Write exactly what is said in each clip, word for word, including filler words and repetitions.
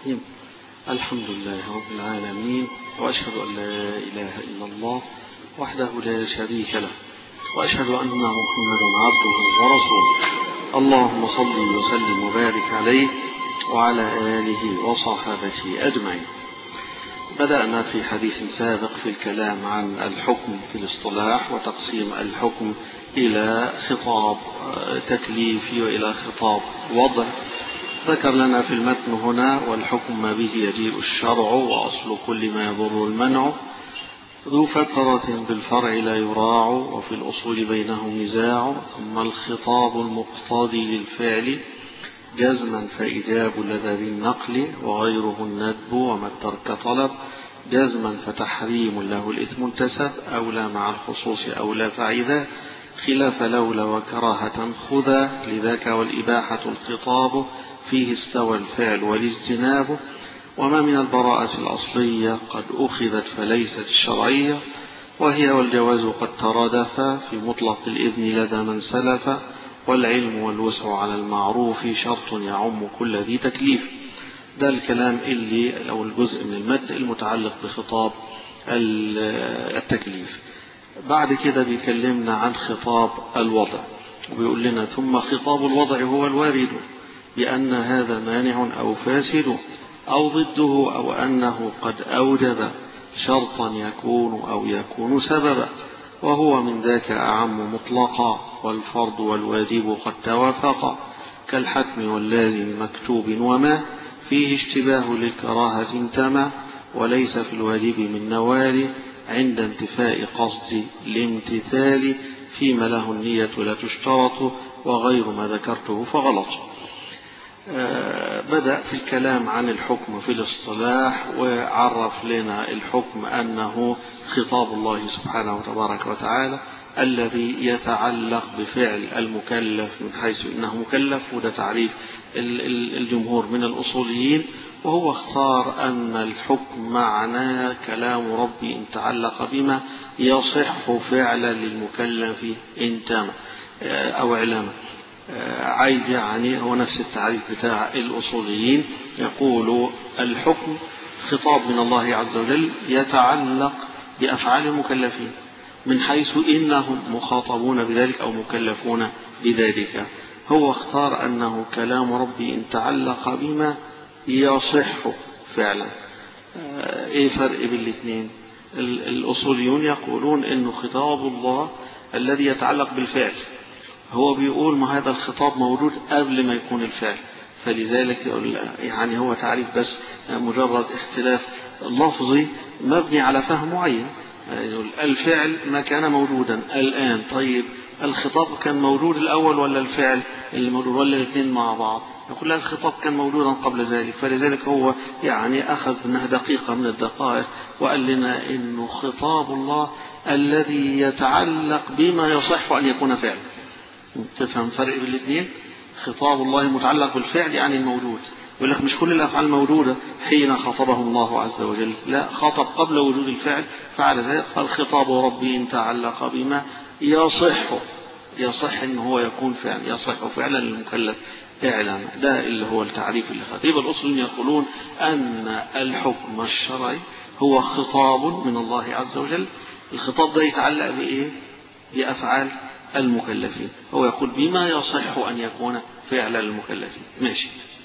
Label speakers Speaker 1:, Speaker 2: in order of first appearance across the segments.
Speaker 1: الرحيم. الحمد لله رب العالمين، وأشهد أن لا إله إلا الله وحده لا شريك له، وأشهد أن محمدا عبده ورسوله. اللهم صل وسلم وبارك عليه وعلى آله وصحابته أجمعين. بدأنا في حديث سابق في الكلام عن الحكم في الاصطلاح وتقسيم الحكم إلى خطاب تكليفي وإلى خطاب وضع. ذكر لنا في المتن هنا: والحكم ما به يجيء الشرع، وأصل كل ما يضر المنع، ذو فترة بالفرع لا يراع، وفي الأصول بينه نزاع. ثم الخطاب المقتضي للفعل جزما فإجاب لدى ذي النقل، وغيره الندب وما الترك طلب، جزما فتحريم له الإثم انتسب، أولى مع الخصوص أولى فعذا، خلاف لولا وكراهة خذا، لذاك والإباحة الخطاب فيه استوى الفعل والاجتناب. وما من البراءة الأصلية قد أخذت فليست الشرعية، وهي والجواز قد ترادفا في مطلق الإذن لدى من سلف، والعلم والوسع على المعروف شرط يعم كل ذي تكليف. ده الكلام اللي أو الجزء من المد المتعلق بخطاب التكليف. بعد كده بيكلمنا عن خطاب الوضع، وبيقول لنا: ثم خطاب الوضع هو الوارد بأن هذا مانع أو فاسد، أو ضده، أو أنه قد أوجب شرطا يكون أو يكون سببا، وهو من ذاك أعم مطلقا، والفرض والواجب قد توافقا، كالحتم واللازم مكتوب وما فيه اشتباه للكراهة انتمى، وليس في الواجب من نوال عند انتفاء قصد الامتثال، فيما له النية لا تشترط، وغير ما ذكرته فغلط. بدأ في الكلام عن الحكم في الاصطلاح، وعرف لنا الحكم أنه خطاب الله سبحانه وتبارك وتعالى الذي يتعلق بفعل المكلف من حيث إنه مكلف، وده تعريف الجمهور من الأصوليين. وهو اختار أن الحكم معناه كلام ربي إن تعلق بما يصح فعلا للمكلف إن تام أو علما. عايز يعني هو نفس التعريف بتاع الأصوليين، يقول الحكم خطاب من الله عز وجل يتعلق بأفعال المكلفين من حيث إنهم مخاطبون بذلك أو مكلفون بذلك. هو اختار أنه كلام ربي إن تعلق بما يصح فعلا. ايه فرق بين الاثنين؟ الأصوليون يقولون إنه خطاب الله الذي يتعلق بالفعل، هو بيقول ما هذا الخطاب موجود قبل ما يكون الفعل، فلذلك يعني هو تعريف بس مجرد اختلاف لفظي مبني على فهم معين. يعني الفعل ما كان موجودا الآن، طيب الخطاب كان موجود الأول ولا الفعل اللي موجود ولا الاثنين مع بعض؟ يقول لا، الخطاب كان موجودا قبل ذلك. فلذلك هو يعني أخذ منها دقيقة من الدقائق وقال لنا إنه خطاب الله الذي يتعلق بما يصح أن يكون فعلا. تفهم فرق بين الاثنين؟ خطاب الله متعلق بالفعل يعني الموجود، يقول لك مش كل الأفعال موجودة حين خاطبهم الله عز وجل، لا، خاطب قبل وجود الفعل، فعل ذلك قال خطاب ربي إن تعلق بما يصح يصح إن هو يكون فعلا، يصح فعلا للمكلف إعلاما. ده اللي هو التعريف اللي خطيب الأصوليين يقولون أن الحكم الشرعي هو خطاب من الله عز وجل. الخطاب ده يتعلق بإيه؟ بأفعال المكلفين. هو يقول بما يصح أن يكون فعل المكلفين. ماشي.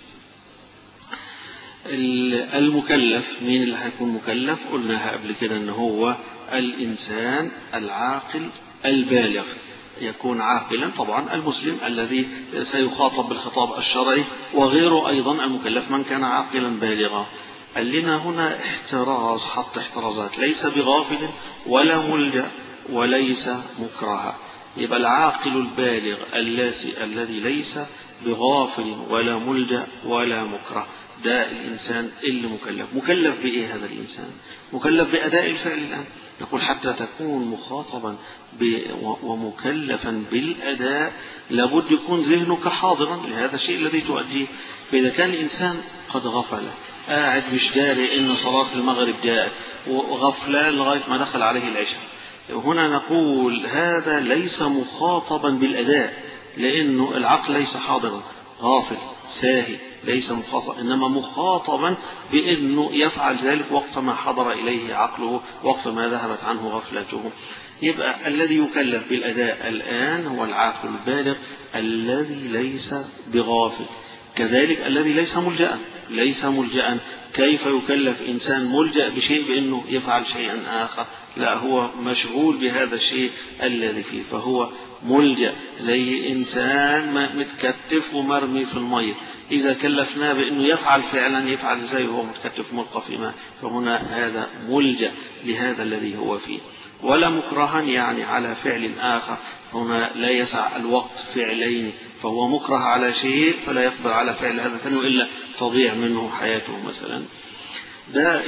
Speaker 1: المكلف مين اللي هيكون مكلف؟ قلناها قبل كده أنه هو الإنسان العاقل البالغ. يكون عاقلا طبعا المسلم الذي سيخاطب بالخطاب الشرعي، وغيره أيضا المكلف من كان عاقلا بالغا. قال لنا هنا احتراز، حط احترازات: ليس بغافل ولا ملجأ وليس مكره. يبقى العاقل البالغ اللاسي الذي ليس بغافل ولا ملجأ ولا مكره، ده الإنسان اللي مكلف. مكلف بإيه هذا الإنسان؟ مكلف بأداء الفعل الآن. نقول حتى تكون مخاطبا ومكلفا بالأداء لابد يكون ذهنك حاضرا لهذا الشيء الذي تؤديه. فإذا كان الإنسان قد غفل، قاعد مش داري إن صلاة المغرب جاءت، وغفلان لغاية ما دخل عليه العشاء، هنا نقول هذا ليس مخاطبا بالأداء، لأنه العقل ليس حاضرا، غافل ساهي ليس مخاطبا، إنما مخاطبا بأنه يفعل ذلك وقت ما حضر إليه عقله، وقت ما ذهبت عنه غفلته. يبقى الذي يكلف بالأداء الآن هو العاقل البالغ الذي ليس بغافل. كذلك الذي ليس ملجأ، ليس ملجأ. كيف يكلف إنسان ملجأ بشيء بأنه يفعل شيئا آخر؟ لا، هو مشغول بهذا الشيء الذي فيه، فهو ملجأ. زي إنسان متكتف ومرمي في المية، إذا كلفناه بأنه يفعل فعلا يفعل ازاي وهو متكتف ملقى في ماء؟ فهنا هذا ملجأ لهذا الذي هو فيه. ولا مكرها يعني على فعل آخر، هنا لا يسع الوقت فعلين، فهو مكره على شيء فلا يقدر على فعل هذا ثاني إلا تضيع منه حياته مثلا. ده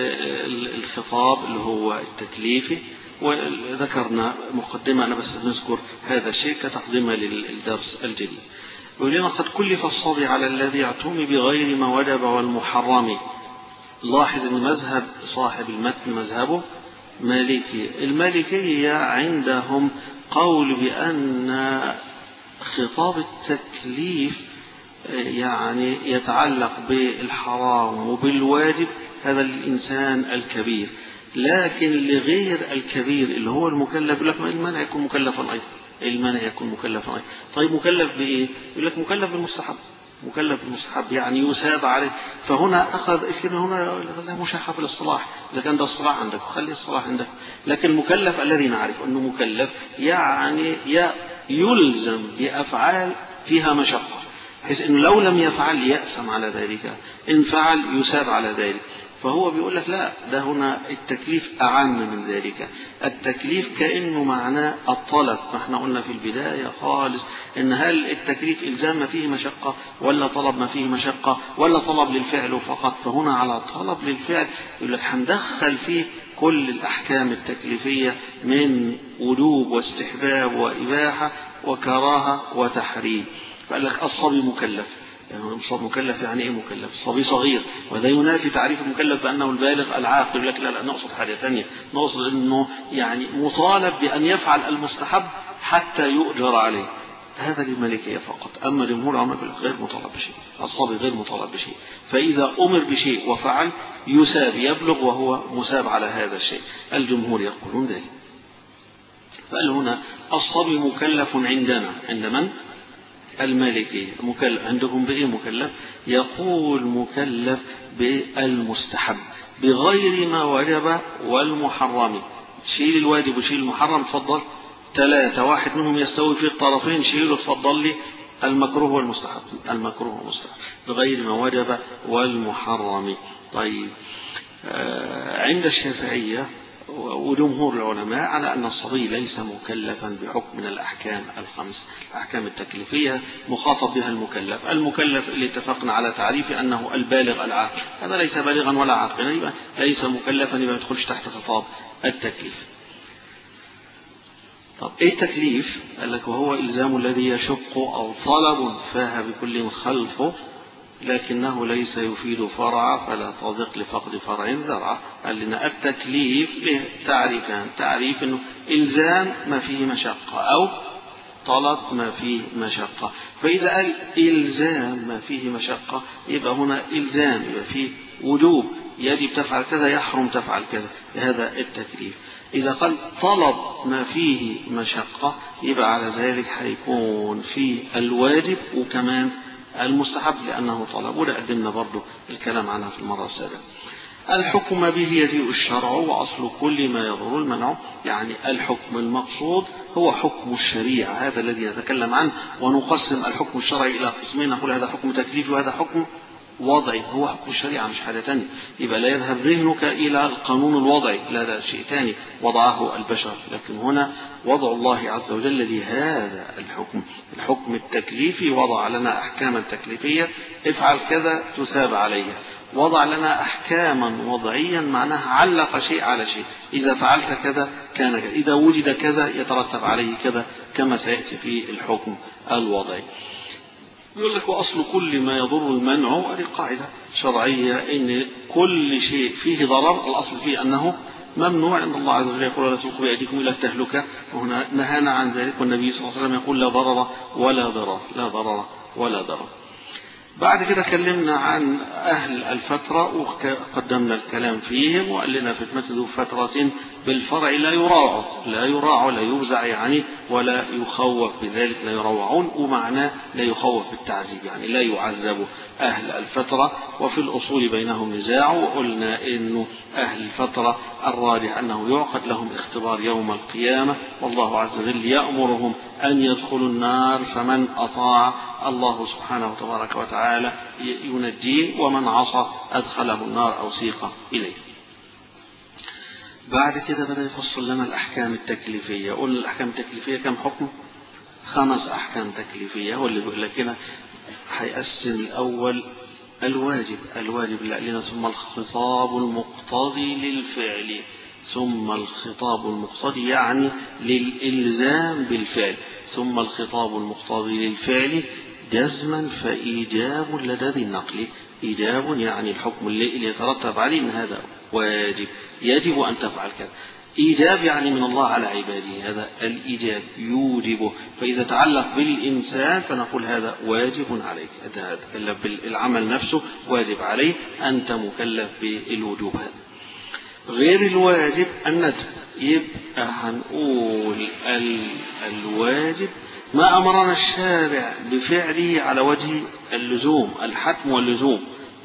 Speaker 1: الخطاب اللي هو التكليفي. وذكرنا مقدمة أنا بس نذكر هذا الشيء كتقدمة للدرس الجديد. يقول لنا قد كلف الصبي على الذي اعتمي بغير ما وجب والمحرم. لاحظ أن مذهب صاحب المتن مذهبه مالكي. المالكية عندهم قول بأن خطاب التكليف يعني يتعلق بالحرام وبالواجب، هذا الإنسان الكبير، لكن لغير الكبير اللي هو المكلف يقول لك المانع يكون مكلفا أيضا، المانع يكون مكلفا أيضا. طيب مكلف بإيه؟ يقول لك مكلف بالمستحب، مكلف بالمستحب يعني يساب عليه. فهنا أخذ الكلمة هنا لا مشاحة في الاصطلاح، إذا كان ده اصطلاح عندك خلي الاصطلاح عندك، لكن المكلف الذي نعرف أنه مكلف يعني يلزم بأفعال فيها مشقة، بحيث أنه لو لم يفعل يأثم على ذلك، إن فعل يساب على ذلك. فهو بيقول لك لا، ده هنا التكليف أعم من ذلك. التكليف كأنه معناه الطلب، ما احنا قلنا في البداية خالص إن هل التكليف إلزام ما فيه مشقة ولا طلب ما فيه مشقة ولا طلب للفعل فقط؟ فهنا على طلب للفعل يقول لك هندخل فيه كل الأحكام التكليفية من وجوب واستحباب وإباحة وكراهة وتحريم. فقال لك الصبي مكلف، يعني الصبي مكلف يعني ايه مكلف؟ الصبي صغير، وده ينافي تعريف المكلف بأنه البالغ العاقل. يقول لك لا لا نقصد حاجة ثانية، نقصد انه يعني مطالب بأن يفعل المستحب حتى يؤجر عليه. هذا للمالكية فقط، أما جمهور العلماء غير مطالب بشيء، الصبي غير مطالب بشيء، فإذا أمر بشيء وفعل يساب، يبلغ وهو مساب على هذا الشيء. الجمهور يقولون ذلك. فقال هنا الصبي مكلف عندنا، عند من؟ المالكية. مكلف عندهم بإيه مكلف؟ يقول مكلف بالمستحب بغير ما وجب والمحرم. شيل الواجب وشيل المحرم تفضل ثلاثة، واحد منهم يستوي في الطرفين شيله تفضل لي المكروه والمستحب، المكروه والمستحب بغير ما وجب والمحرم. طيب آه عند الشافعية وجمهور العلماء على أن الصبي ليس مكلفا بحكم من الأحكام الخمس، الأحكام التكليفية مخاطب بها المكلف. المكلف اللي اتفقنا على تعريف أنه البالغ العاقل، هذا ليس بالغا ولا عاقلا، يبقى ليس مكلفا، يبقى ما يدخلش تحت خطاب التكليف. طب ايه تكليف؟ قال لك وهو إلزام الذي يشق أو طلب فاه بكل خلقه لكنه ليس يفيد فرعا فلا تضق لفقد فرع زرعا. قال لنا التكليف له تعريفان، تعريف انه إلزام ما فيه مشقة أو طلب ما فيه مشقة. فإذا قال إلزام ما فيه مشقة يبقى هنا إلزام، يبقى فيه وجوب، يجب تفعل كذا يحرم تفعل كذا، هذا التكليف. إذا قال طلب ما فيه مشقة يبقى على ذلك هيكون فيه الواجب وكمان المستحب لأنه طلب، وده قدمنا برضو الكلام عنها في المرة السابقة. الحكم به يجيء الشرع وأصل كل ما يضر المنع، يعني الحكم المقصود هو حكم الشريعة، هذا الذي نتكلم عنه. ونقسم الحكم الشرعي إلى قسمين، نقول هذا حكم تكليفي وهذا حكم وضعي، هو حكم الشريعة مش حاجة تانية. يبقى لا يذهب ذهنك إلى القانون الوضعي، لا ده شيء تاني وضعه البشر، لكن هنا وضع الله عز وجل لهذا الحكم. الحكم التكليفي وضع لنا أحكاما تكليفية، افعل كذا تساب عليها. وضع لنا أحكاما وضعيا معناها علق شيء على شيء، إذا فعلت كذا كان كذا، إذا وجد كذا يترتب عليه كذا، كما سيأتي في الحكم الوضعي. يقول لك وأصل كل ما يضر المنع، هذه قاعدة شرعية إن كل شيء فيه ضرر الأصل فيه أنه ممنوع، عند الله عز وجل يقول لا تلقوا بأيديكم إلى التهلكة، وهنا نهانا عن ذلك، والنبي صلى الله عليه وسلم يقول لا ضرر ولا ضرر، لا ضرر ولا ضرر. بعد كده كلمنا عن أهل الفترة وقدمنا الكلام فيهم، وقال لنا فتنة ذو فترة بالفرع لا يراع لا يراع لا يفزع يعني ولا يخوف بذلك، لا يروعون، ومعناه لا يخوف بالتعذيب يعني لا يعذب أهل الفترة. وفي الأصول بينهم نزاع، وقلنا إنه أهل الفترة الراجح أنه يعقد لهم اختبار يوم القيامة، والله عز وجل يأمرهم أن يدخلوا النار، فمن أطاع الله سبحانه وتبارك وتعالى ينجيه، ومن عصى أدخله النار أو سيق إليه. بعد كده بدأ يفصل لنا الأحكام التكليفية. قلنا الأحكام التكليفية كم حكم؟ خمس أحكام تكليفية. هو اللي بيقول لك هنا هيقسم الأول الواجب الواجب اللي قال لنا ثم الخطاب المقتضي للفعل، ثم الخطاب المقتضي يعني للإلزام بالفعل، ثم الخطاب المقتضي للفعل جزما فإيجاب لدى ذي النقل. إيجاب يعني الحكم اللي يترتب عليه إن هذا واجب، يجب أن تفعل كذا. إيجاب يعني من الله على عباده، هذا الإيجاب يوجبه، فإذا تعلق بالإنسان فنقول هذا واجب عليك، تكلف بالعمل نفسه واجب عليه، أنت مكلف بالوجوب. هذا غير الواجب الندب. يبقى هنقول الواجب ما أمرنا الشارع بفعله على وجه اللزوم، الحتم واللزوم.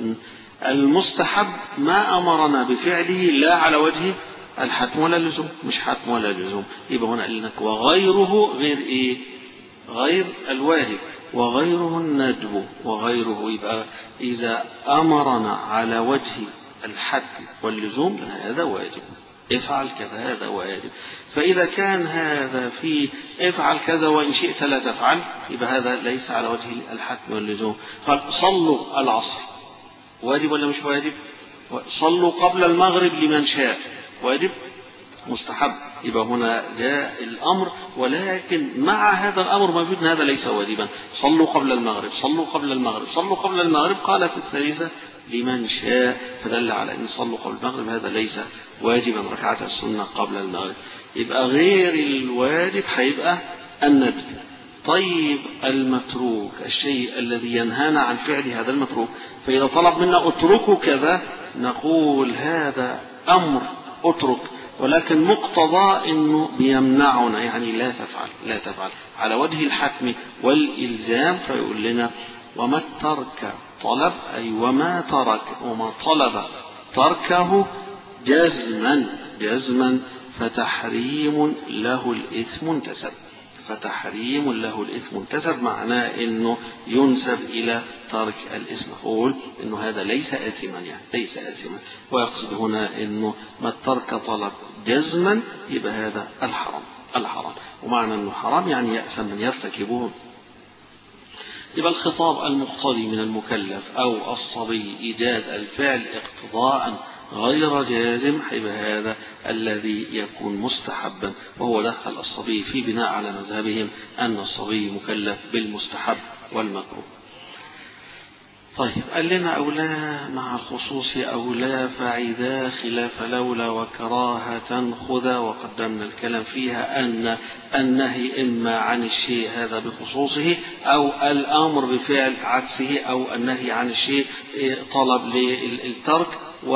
Speaker 1: المستحب ما أمرنا بفعله لا على وجه الحتم ولا اللزوم، مش حتم ولا لزوم. يبقى هنا قال لك وغيره غير إيه؟ غير الواجب، وغيره الندب، وغيره يبقى إذا أمرنا على وجه الحتم واللزوم هذا واجب، افعل كذا هذا واجب. فإذا كان هذا في افعل كذا وإن شئت لا تفعل، يبقى هذا ليس على وجه الحتم واللزوم. قال صلوا العصر، واجب ولا مش واجب؟ صلوا قبل المغرب لمن شاء، واجب مستحب. يبقى هنا جاء الأمر، ولكن مع هذا الأمر موجود أن هذا ليس واجبا. صلوا قبل المغرب، صلوا قبل المغرب، صلوا قبل المغرب، قال في الثالثة لمن شاء، فدل على أن صلوا قبل المغرب هذا ليس واجبا، ركعة السنة قبل المغرب. يبقى غير الواجب هيبقى الندب. طيب المتروك، الشيء الذي ينهانا عن فعل هذا المتروك، فإذا طلب منا اتركوا كذا نقول هذا أمر اترك، ولكن مقتضى انه بيمنعنا يعني لا تفعل لا تفعل على وجه الحتم والإلزام. فيقول لنا وما الترك طلب، أي وما ترك وما طلب تركه جزما جزما فتحريم له الإثم انتسب، فتحريم له الإثم انتسب، معناه أنه ينسب إلى ترك الإثم، قول أنه هذا ليس آثما يعني ليس آثما. ويقصد هنا أنه ما الترك طلب جزما يبقى هذا الحرام الحرام ومعنى أنه حرام يعني يأثم من يرتكبه. يبقى الخطاب المقتضي من المكلف أو الصبي إيجاد الفعل اقتضاء غير جازم، يبقى هذا الذي يكون مستحبا، وهو دخل الصبي في بناء على مذهبهم أن الصبي مكلف بالمستحب والمكروه. طيب قال لنا أولى مع الخصوص أولى فعذا خلاف لولا وكراهة خذا، وقدمنا الكلام فيها أن النهي إما عن الشيء هذا بخصوصه أو الأمر بفعل عكسه، أو النهي عن الشيء طلب للترك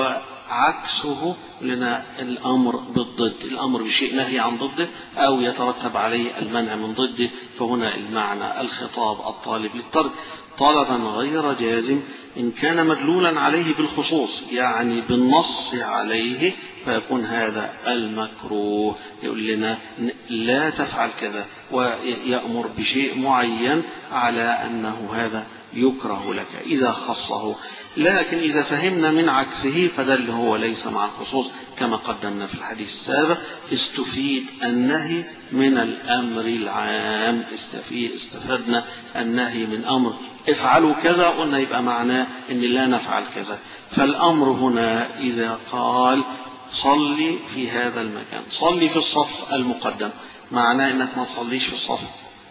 Speaker 1: وعكسه لنا الأمر بالضد، الأمر بشيء نهي عن ضده أو يترتب عليه المنع من ضده. فهنا المعنى الخطاب الطالب للترك طلبا غير جازم إن كان مدلولا عليه بالخصوص يعني بالنص عليه، فيكون هذا المكروه. يقول لنا لا تفعل كذا ويأمر بشيء معين على أنه هذا يكره لك إذا خصه، لكن إذا فهمنا من عكسه فدل هو ليس مع الخصوص كما قدمنا في الحديث السابق. استفيد النهي من الأمر العام، استفدنا النهي من أمر افعلوا كذا قلنا يبقى معناه أن لا نفعل كذا. فالأمر هنا إذا قال صلي في هذا المكان، صلي في الصف المقدم، معناه أنك ما تصليش في الصف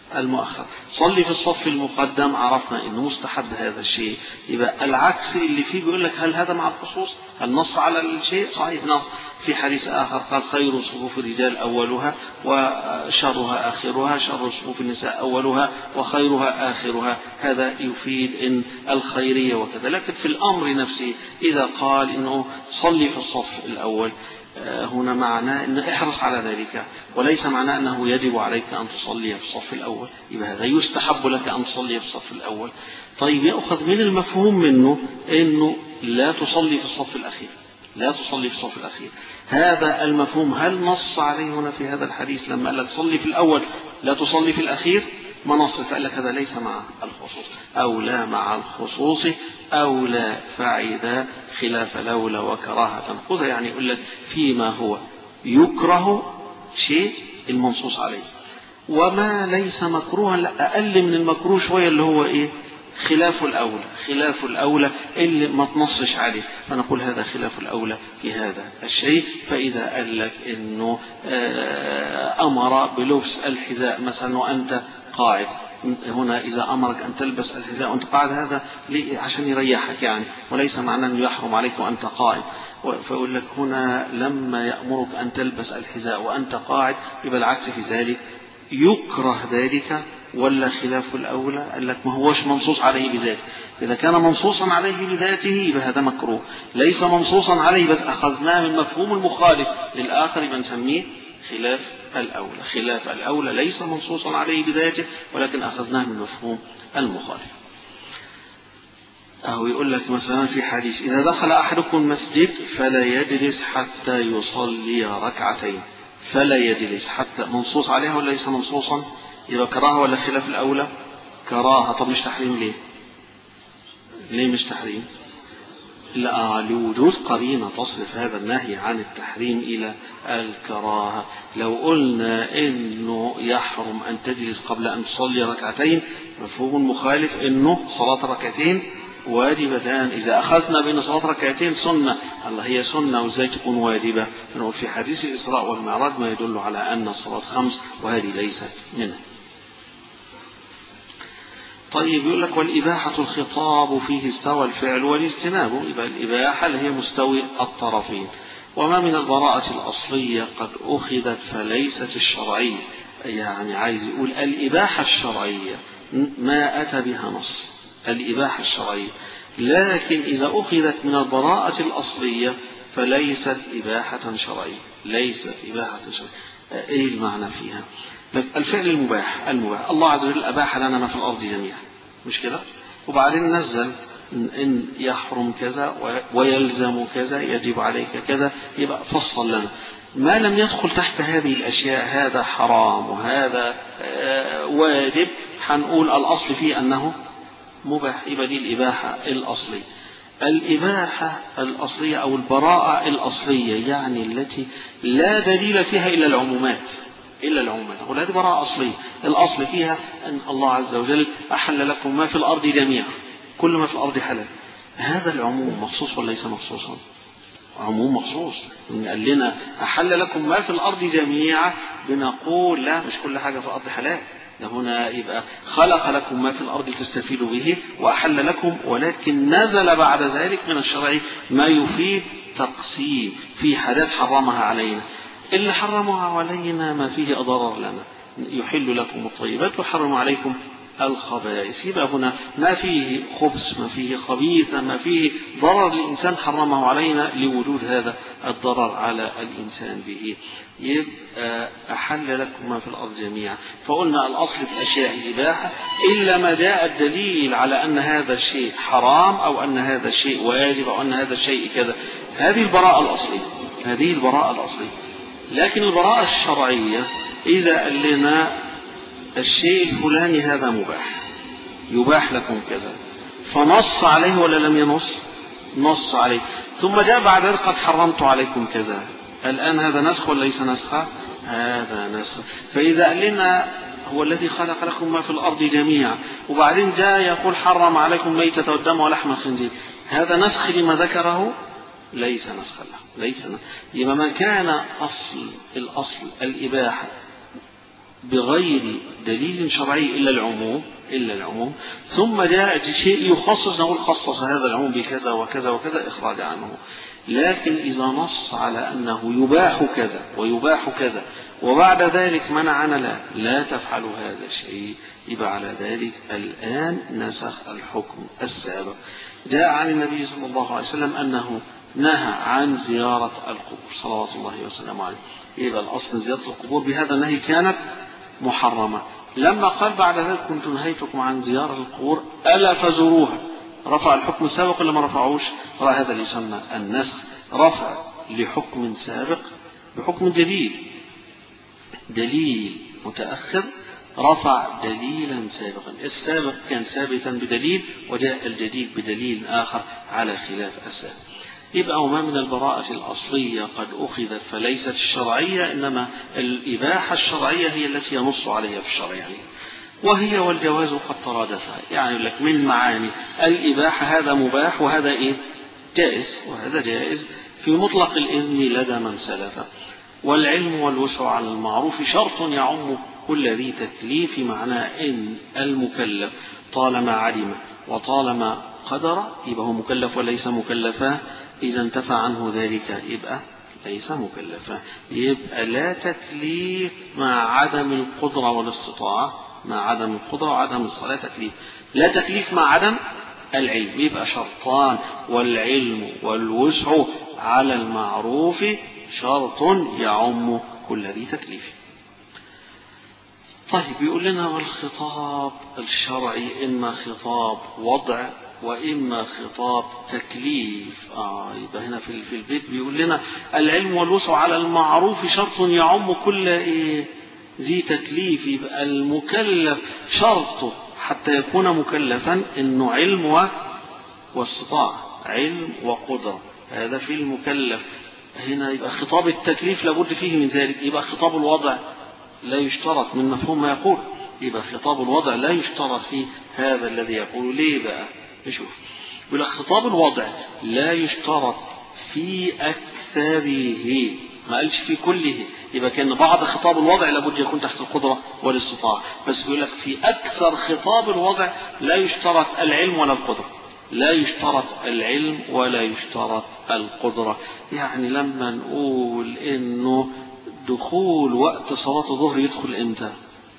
Speaker 1: المؤخر. صلي في الصف المقدم، عرفنا انه مستحب هذا الشيء. يبقى العكس اللي فيه بيقول لك هل هذا مع الخصوص؟ هل نص على الشيء؟ صحيح نص. في حديث آخر قال خير صفوف الرجال أولها وشرها آخرها، شر صفوف النساء أولها وخيرها آخرها. هذا يفيد إن الخيرية وكذا. لكن في الأمر نفسه إذا قال إنه صلي في الصف الأول، هنا معناه أن احرص على ذلك، وليس معناه أنه يجب عليك أن تصلي في الصف الأول. يبقى هذا يستحب لك أن تصلي في الصف الأول. طيب يأخذ من المفهوم منه أنه لا تصلي في الصف الأخير، لا تصلي في الصف الأخير. هذا المفهوم هل نص عليه هنا في هذا الحديث لما قال لك صلي في الأول لا تصلي في الأخير؟ ما نص. فقال لك هذا ليس مع الخصوص، أو لا مع الخصوص، أو لا فعذا خلاف لولا وكراهة خذ. يعني يقول لك فيما هو يكره شيء المنصوص عليه، وما ليس مكروها لا أقل من المكروه شوية اللي هو إيه؟ خلاف الأولى. خلاف الأولى اللي ما تنصش عليه، فنقول هذا خلاف الأولى في هذا الشيء. فإذا قال لك إنه أمر بلبس الحذاء مثلا وأنت قاعد، هنا إذا أمرك أن تلبس الحذاء وأنت قاعد هذا عشان يريحك يعني، وليس معناه أنه يحرم عليك وأنت قائم. فيقول لك هنا لما يأمرك أن تلبس الحذاء وأنت قاعد يبقى العكس في ذلك، يكره ذلك ولا خلاف الأولى؟ قال لك ما هوش منصوص عليه بذاته. إذا كان منصوصا عليه بذاته يبقى هذا مكروه، ليس منصوصا عليه بس أخذناه من مفهوم المخالف للآخر يبقى نسميه خلاف الأولى. خلاف الأولى ليس منصوصا عليه بذاته ولكن أخذناه من مفهوم المخالف. أو يقول لك مثلا في حديث إذا دخل أحدكم مسجد فلا يجلس حتى يصلي ركعتين. فلا يجلس حتى منصوص عليها ولا ليس منصوصا؟ يبقى كراهة ولا خلاف الأولى؟ كراهة. طب مش تحريم ليه؟ ليه مش تحريم؟ لا، لوجود قرينة تصرف هذا النهي عن التحريم إلى الكراهة. لو قلنا إنه يحرم أن تجلس قبل أن تصلي ركعتين، مفهوم مخالف إنه صلاة ركعتين واجبتان. إذا أخذنا بأن صلاة ركعتين سنة، الله هي سنة وإزاي تكون واجبة؟ فنقول في حديث الإسراء والمعراج ما يدل على أن الصلاة خمس وهذه ليست منها. طيب يقول لك والإباحة الخطاب فيه استوى الفعل والاجتناب. يبقى الإباحة اللي هي مستوي الطرفين. وما من البراءة الأصلية قد أخذت فليست الشرعية. يعني عايز يقول الإباحة الشرعية ما أتى بها نص، الإباحة الشرعية، لكن إذا أخذت من البراءة الأصلية فليست إباحة شرعية. ليست إباحة شرعية. إيه المعنى فيها؟ الفعل المباح المباح الله عز وجل أباح لنا ما في الأرض جميعا، مش كده؟ وبعدين نزل إن يحرم كذا ويلزم كذا، يجب عليك كذا، يبقى فصل لنا. ما لم يدخل تحت هذه الأشياء هذا حرام وهذا واجب، حنقول الأصل فيه أنه مباح. يبقى دي الإباحة الأصلية. الإباحة الأصلية أو البراءة الأصلية يعني التي لا دليل فيها إلا العمومات، إلا العمومات. أقول هذه براءة أصلية، الأصل فيها أن الله عز وجل أحل لكم ما في الأرض جميعا، كل ما في الأرض حلال. هذا العموم مخصوص ولا ليس مخصوصا؟ عموم مخصوص. قال لنا أحل لكم ما في الأرض جميعا، بنقول لا، مش كل حاجة في الأرض حلال. هنا يبقى خلق لكم ما في الأرض تستفيدوا به وأحل لكم، ولكن نزل بعد ذلك من الشرع ما يفيد تقسيم في حاجات حرمها علينا. اللي حرمها علينا ما فيه أضرار لنا، يحل لكم الطيبات ويحرم عليكم الخبائث. يبقى هنا ما فيه خبث، ما فيه خبيث، ما فيه ضرر للإنسان حرمه علينا لوجود هذا الضرر على الإنسان به. يبقى أحل لكم ما في الأرض جميعا. فقلنا الأصل في أشياء الإباحة إلا ما جاء الدليل على أن هذا الشيء حرام أو أن هذا الشيء واجب أو أن هذا الشيء كذا. هذه البراءة الأصلية، هذه البراءة الأصلية. لكن البراءة الشرعية إذا قال لنا الشيء الفلاني هذا مباح، يباح لكم كذا، فنص عليه ولا لم ينص؟ نص عليه. ثم جاء بعد ذلك قد حرمت عليكم كذا، الآن هذا نسخ ولا ليس نسخا؟ هذا نسخ. فإذا قال لنا هو الذي خلق لكم ما في الأرض جميعا، وبعدين جاء يقول حرم عليكم ميتة والدم ولحم الخنزير، هذا نسخ لما ذكره؟ ليس نسخ له، ليس نسخ. يبقى ما كان أصل الأصل الإباحة بغير دليل شرعي إلا العموم إلا العموم ثم جاء شيء يخصص، نقول خصص هذا العموم بكذا وكذا وكذا إخراج عنه. لكن إذا نص على أنه يباح كذا ويباح كذا وبعد ذلك منعنا لا لا تفعلوا هذا الشيء، يبقى على ذلك الآن نسخ الحكم السابق. جاء عن النبي صلى الله عليه وسلم أنه نهى عن زيارة القبور صلوات الله وسلامه عليه. يبقى الأصل زيارة القبور بهذا النهي كانت محرمة. لما قال بعد ذلك كنت نهيتكم عن زيارة القبور ألا فزوروها، رفع الحكم السابق ولا ما رفعوش؟ هذا اللي يسمى النسخ، رفع لحكم سابق بحكم جديد، دليل متأخر رفع دليلا سابقا، السابق كان ثابتا بدليل وجاء الجديد بدليل آخر على خلاف السابق. يبقى وما من البراءة الأصلية قد أخذت فليست الشرعية، إنما الإباحة الشرعية هي التي ينص عليها في الشرع يعني. وهي والجواز قد ترادفا، يعني لك من معاني الإباحة هذا مباح وهذا إيه؟ جائز، وهذا جائز في مطلق الإذن لدى من سلف. والعلم والوسع على المعروف شرط يعم كل ذي تكليف، معناه إن المكلف طالما علم وطالما قدر يبقى هو مكلف وليس مكلفا، إذا انتفى عنه ذلك يبقى ليس مكلفا. يبقى لا تكليف مع عدم القدرة والاستطاعة، مع عدم القدرة وعدم الصلاة تكليف. لا تكليف مع عدم العلم، يبقى شرطان، والعلم والوسع على المعروف شرط يعم كل ذي تكليف. طيب يقول لنا والخطاب الشرعي إما خطاب وضع وإما خطاب تكليف. آه يبقى هنا في في البيت بيقول لنا العلم والوسع على المعروف شرط يعم كل إيه ذي تكليف. يبقى المكلف شرطه حتى يكون مكلفا إنه علم واستطاعة، علم وقدرة، هذا في المكلف. هنا يبقى خطاب التكليف لابد فيه من ذلك. يبقى خطاب الوضع لا يشترط من مفهوم ما يقول، يبقى خطاب الوضع لا يشترط فيه هذا الذي يقول. ليه بقى؟ نشوف. يقول خطاب الوضع لا يشترط في أكثره، ما قالش في كله، يبقى كان بعض خطاب الوضع لابد يكون تحت القدرة والاستطاعة، بس بيقول لك في أكثر خطاب الوضع لا يشترط العلم ولا القدرة، لا يشترط العلم ولا يشترط القدرة. يعني لما نقول إنه دخول وقت صلاة الظهر يدخل إمتى؟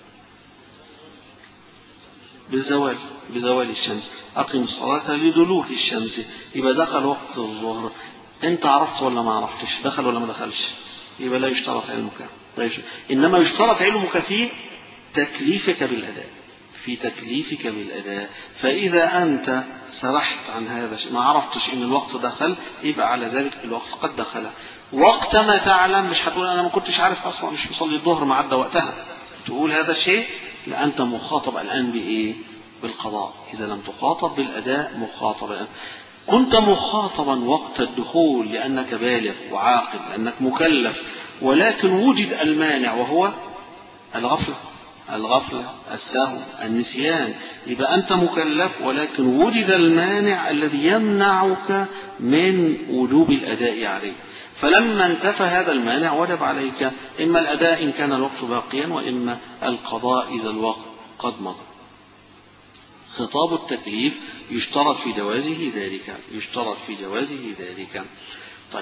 Speaker 1: بالزوال، بزوال الشمس، أقم الصلاة لدلوك الشمس، يبقى دخل وقت الظهر. أنت عرفت ولا ما عرفتش؟ دخل ولا ما دخلش؟ يبقى لا يشترط علمك. طيب إنما يشترط علمك في تكليفك بالأداء، في تكليفك بالأداء. فإذا أنت سرحت عن هذا ما عرفتش إن الوقت دخل، يبقى على ذلك الوقت قد دخل. وقت ما تعلم مش هتقول أنا ما كنتش عارف أصلا، مش مصلي الظهر ما عدى وقتها، تقول هذا الشيء. لا، أنت مخاطب الآن بإيه؟ بالقضاء. إذا لم تخاطب بالأداء مخاطب الآن. كنت مخاطبا وقت الدخول لأنك بالغ وعاقل، لأنك مكلف، ولكن وجد المانع وهو الغفلة، الغفلة، السهو، النسيان. يبقى أنت مكلف ولكن وجد المانع الذي يمنعك من وجوب الأداء عليه، فلما انتفى هذا المانع وجب عليك إما الأداء إن كان الوقت باقيا، وإما القضاء إذا الوقت قد مضى. خطاب التكليف يشترط في جوازه ذلك، يشترط في جوازه ذلك. طيب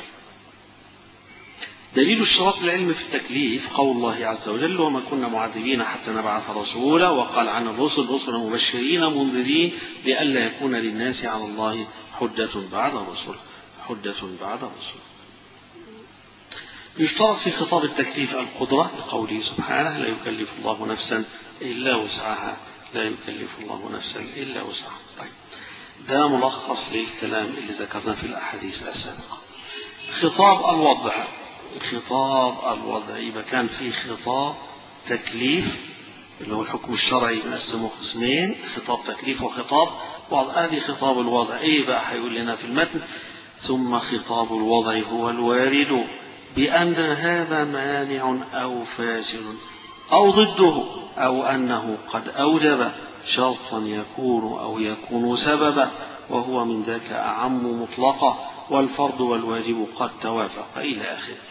Speaker 1: دليل اشتراط العلم في التكليف قول الله عز وجل وما كنا معذبين حتى نبعث رسولا، وقال عن الرسل رسلا مبشرين منذرين لئلا يكون للناس على الله حجة بعد الرسل، حجة بعد الرسل. يشترط في خطاب التكليف القدرة لقوله سبحانه لا يكلف الله نفسا إلا وسعها، لا يكلف الله نفسا إلا وسعها. طيب ده ملخص للكلام اللي ذكرناه في الأحاديث السابقة. خطاب الوضع، خطاب الوضع يبقى كان في خطاب تكليف اللي هو الحكم الشرعي مقسمه قسمين، خطاب تكليف وخطاب وضع. هذه خطاب الوضع ايه بقى؟ هيقول لنا في المتن ثم خطاب الوضع هو الوارد بأن هذا مانع أو فاسد أو ضده، أو أنه قد أوجب شرطا يكون أو يكون سببا، وهو من ذاك أعم مطلقا، والفرض والواجب قد توافق إلى آخره.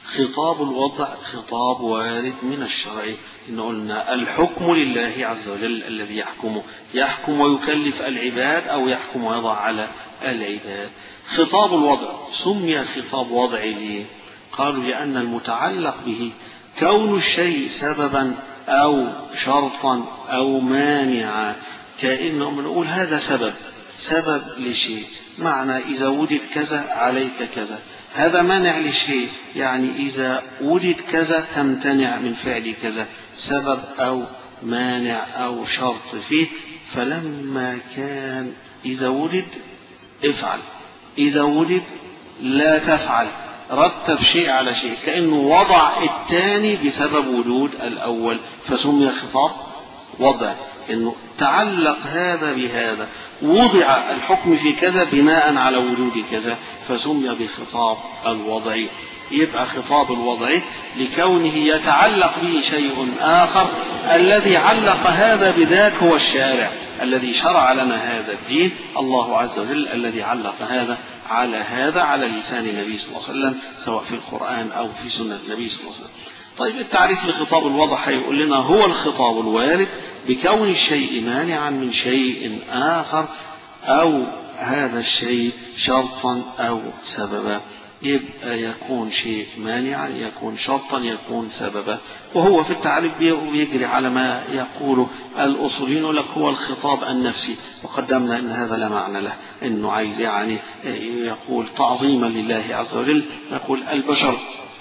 Speaker 1: خطاب الوضع خطاب وارد من الشرع. إن قلنا الحكم لله عز وجل الذي يحكم يحكم ويكلف العباد أو يحكم ويضع على العباد. خطاب الوضع سمي خطاب وضع ليه؟ قالوا لأن المتعلق به كون الشيء سببا أو شرطا أو مانعا، كأنه بنقول هذا سبب سبب لشيء، معنى إذا وجد كذا عليك كذا. هذا مانع لشيء، يعني إذا وجد كذا تمتنع من فعل كذا، سبب أو مانع أو شرط فيه. فلما كان إذا وجد افعل، إذا وجد لا تفعل، رتب شيء على شيء، كأنه وضع الثاني بسبب وجود الأول، فسمي خطاب وضع. إنه تعلق هذا بهذا، وضع الحكم في كذا بناء على وجود كذا، فسمي بخطاب الوضع. يبقى خطاب الوضع لكونه يتعلق به شيء آخر، الذي علق هذا بذاك هو الشارع الذي شرع لنا هذا الدين، الله عز وجل الذي علق هذا على هذا على لسان النبي صلى الله عليه وسلم، سواء في القرآن أو في سنة النبي صلى الله عليه وسلم. طيب التعريف لخطاب الوضع هيقول لنا هو الخطاب الوارد بكون الشيء مانعا من شيء آخر، أو هذا الشيء شرطا أو سببا. يبقى يكون شيء مانعا، يكون شرطا، يكون سببا. وهو في التعريف بيجري على ما يقول الأصوليين، يقول لك هو الخطاب النفسي، وقدمنا أن هذا لا معنى له، أنه عايز يعني يقول تعظيما لله عز وجل، يقول البشر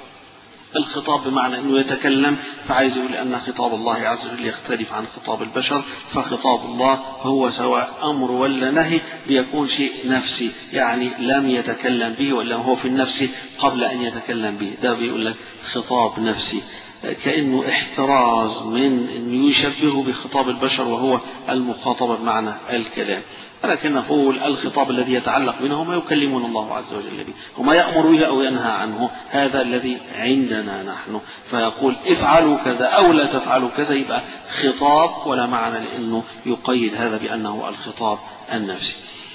Speaker 1: الخطاب بمعنى أنه يتكلم، فعايز يقول أن خطاب الله عز وجل يختلف عن خطاب البشر، فخطاب الله هو سواء أمر ولا نهي بيكون شيء نفسي، يعني لم يتكلم به ولا هو في النفس قبل أن يتكلم به، ده بيقول لك خطاب نفسي، كأنه احتراز من أنه يشبهه بخطاب البشر وهو المخاطبة بمعنى الكلام. ولكن نقول الخطاب الذي يتعلق بنا ما يكلمون الله عز وجل به، وما يأمر به أو ينهى عنه، هذا الذي عندنا نحن. فيقول افعلوا كذا أو لا تفعلوا كذا، يبقى خطاب، ولا معنى لأنه يقيد هذا بأنه الخطاب النفسي.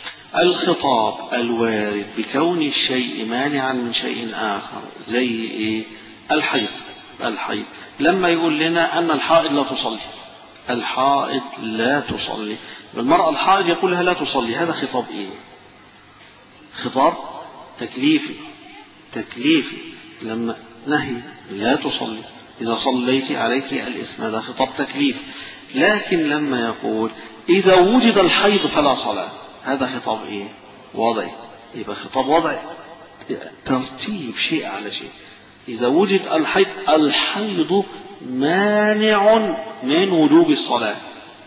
Speaker 1: الخطاب الوارد بكون الشيء مانعا من شيء آخر زي إيه؟ الحيض. الحيض لما يقول لنا أن الحائض لا تصلي، الحائض لا تصلي، المرأة الحائض يقول لها لا تصلي، هذا خطاب إيه؟ خطاب تكليفي. تكليفي لما نهي لا تصلي، إذا صليت عليك الإثم، هذا خطاب تكليف. لكن لما يقول إذا وجد الحيض فلا صلاة، هذا خطاب إيه؟ وضعي. يبقى خطاب وضعي، ترتيب شيء على شيء. إذا وجد الحيض، الحيض مانع من وجوب الصلاة،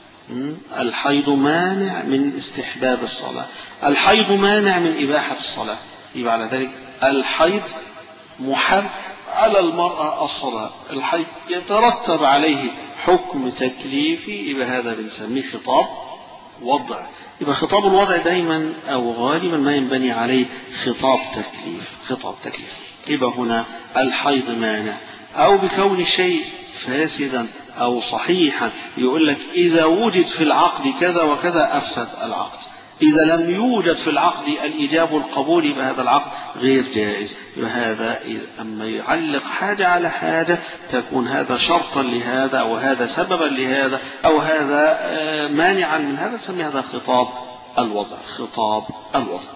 Speaker 1: الحيض مانع من استحباب الصلاة، الحيض مانع من إباحة الصلاة. يبقى على ذلك الحيض محرم على المرأة الصلاة، الحيض يترتب عليه حكم تكليفي، يبقى هذا بنسميه خطاب وضع. يبقى خطاب الوضع دايما أو غالبا ما ينبني عليه خطاب تكليف، خطاب تكليف. يبقى هنا الحيض مانع، أو بكون الشيء فاسدا أو صحيحا، يقول لك إذا وجد في العقد كذا وكذا أفسد العقد، إذا لم يوجد في العقد الإيجاب والقبول يبقى هذا العقد غير جائز. وهذا أما يعلق حاجة على حاجة تكون هذا شرطا لهذا، أو هذا سببا لهذا، أو هذا مانعا من هذا، تسمي هذا خطاب الوضع، خطاب الوضع.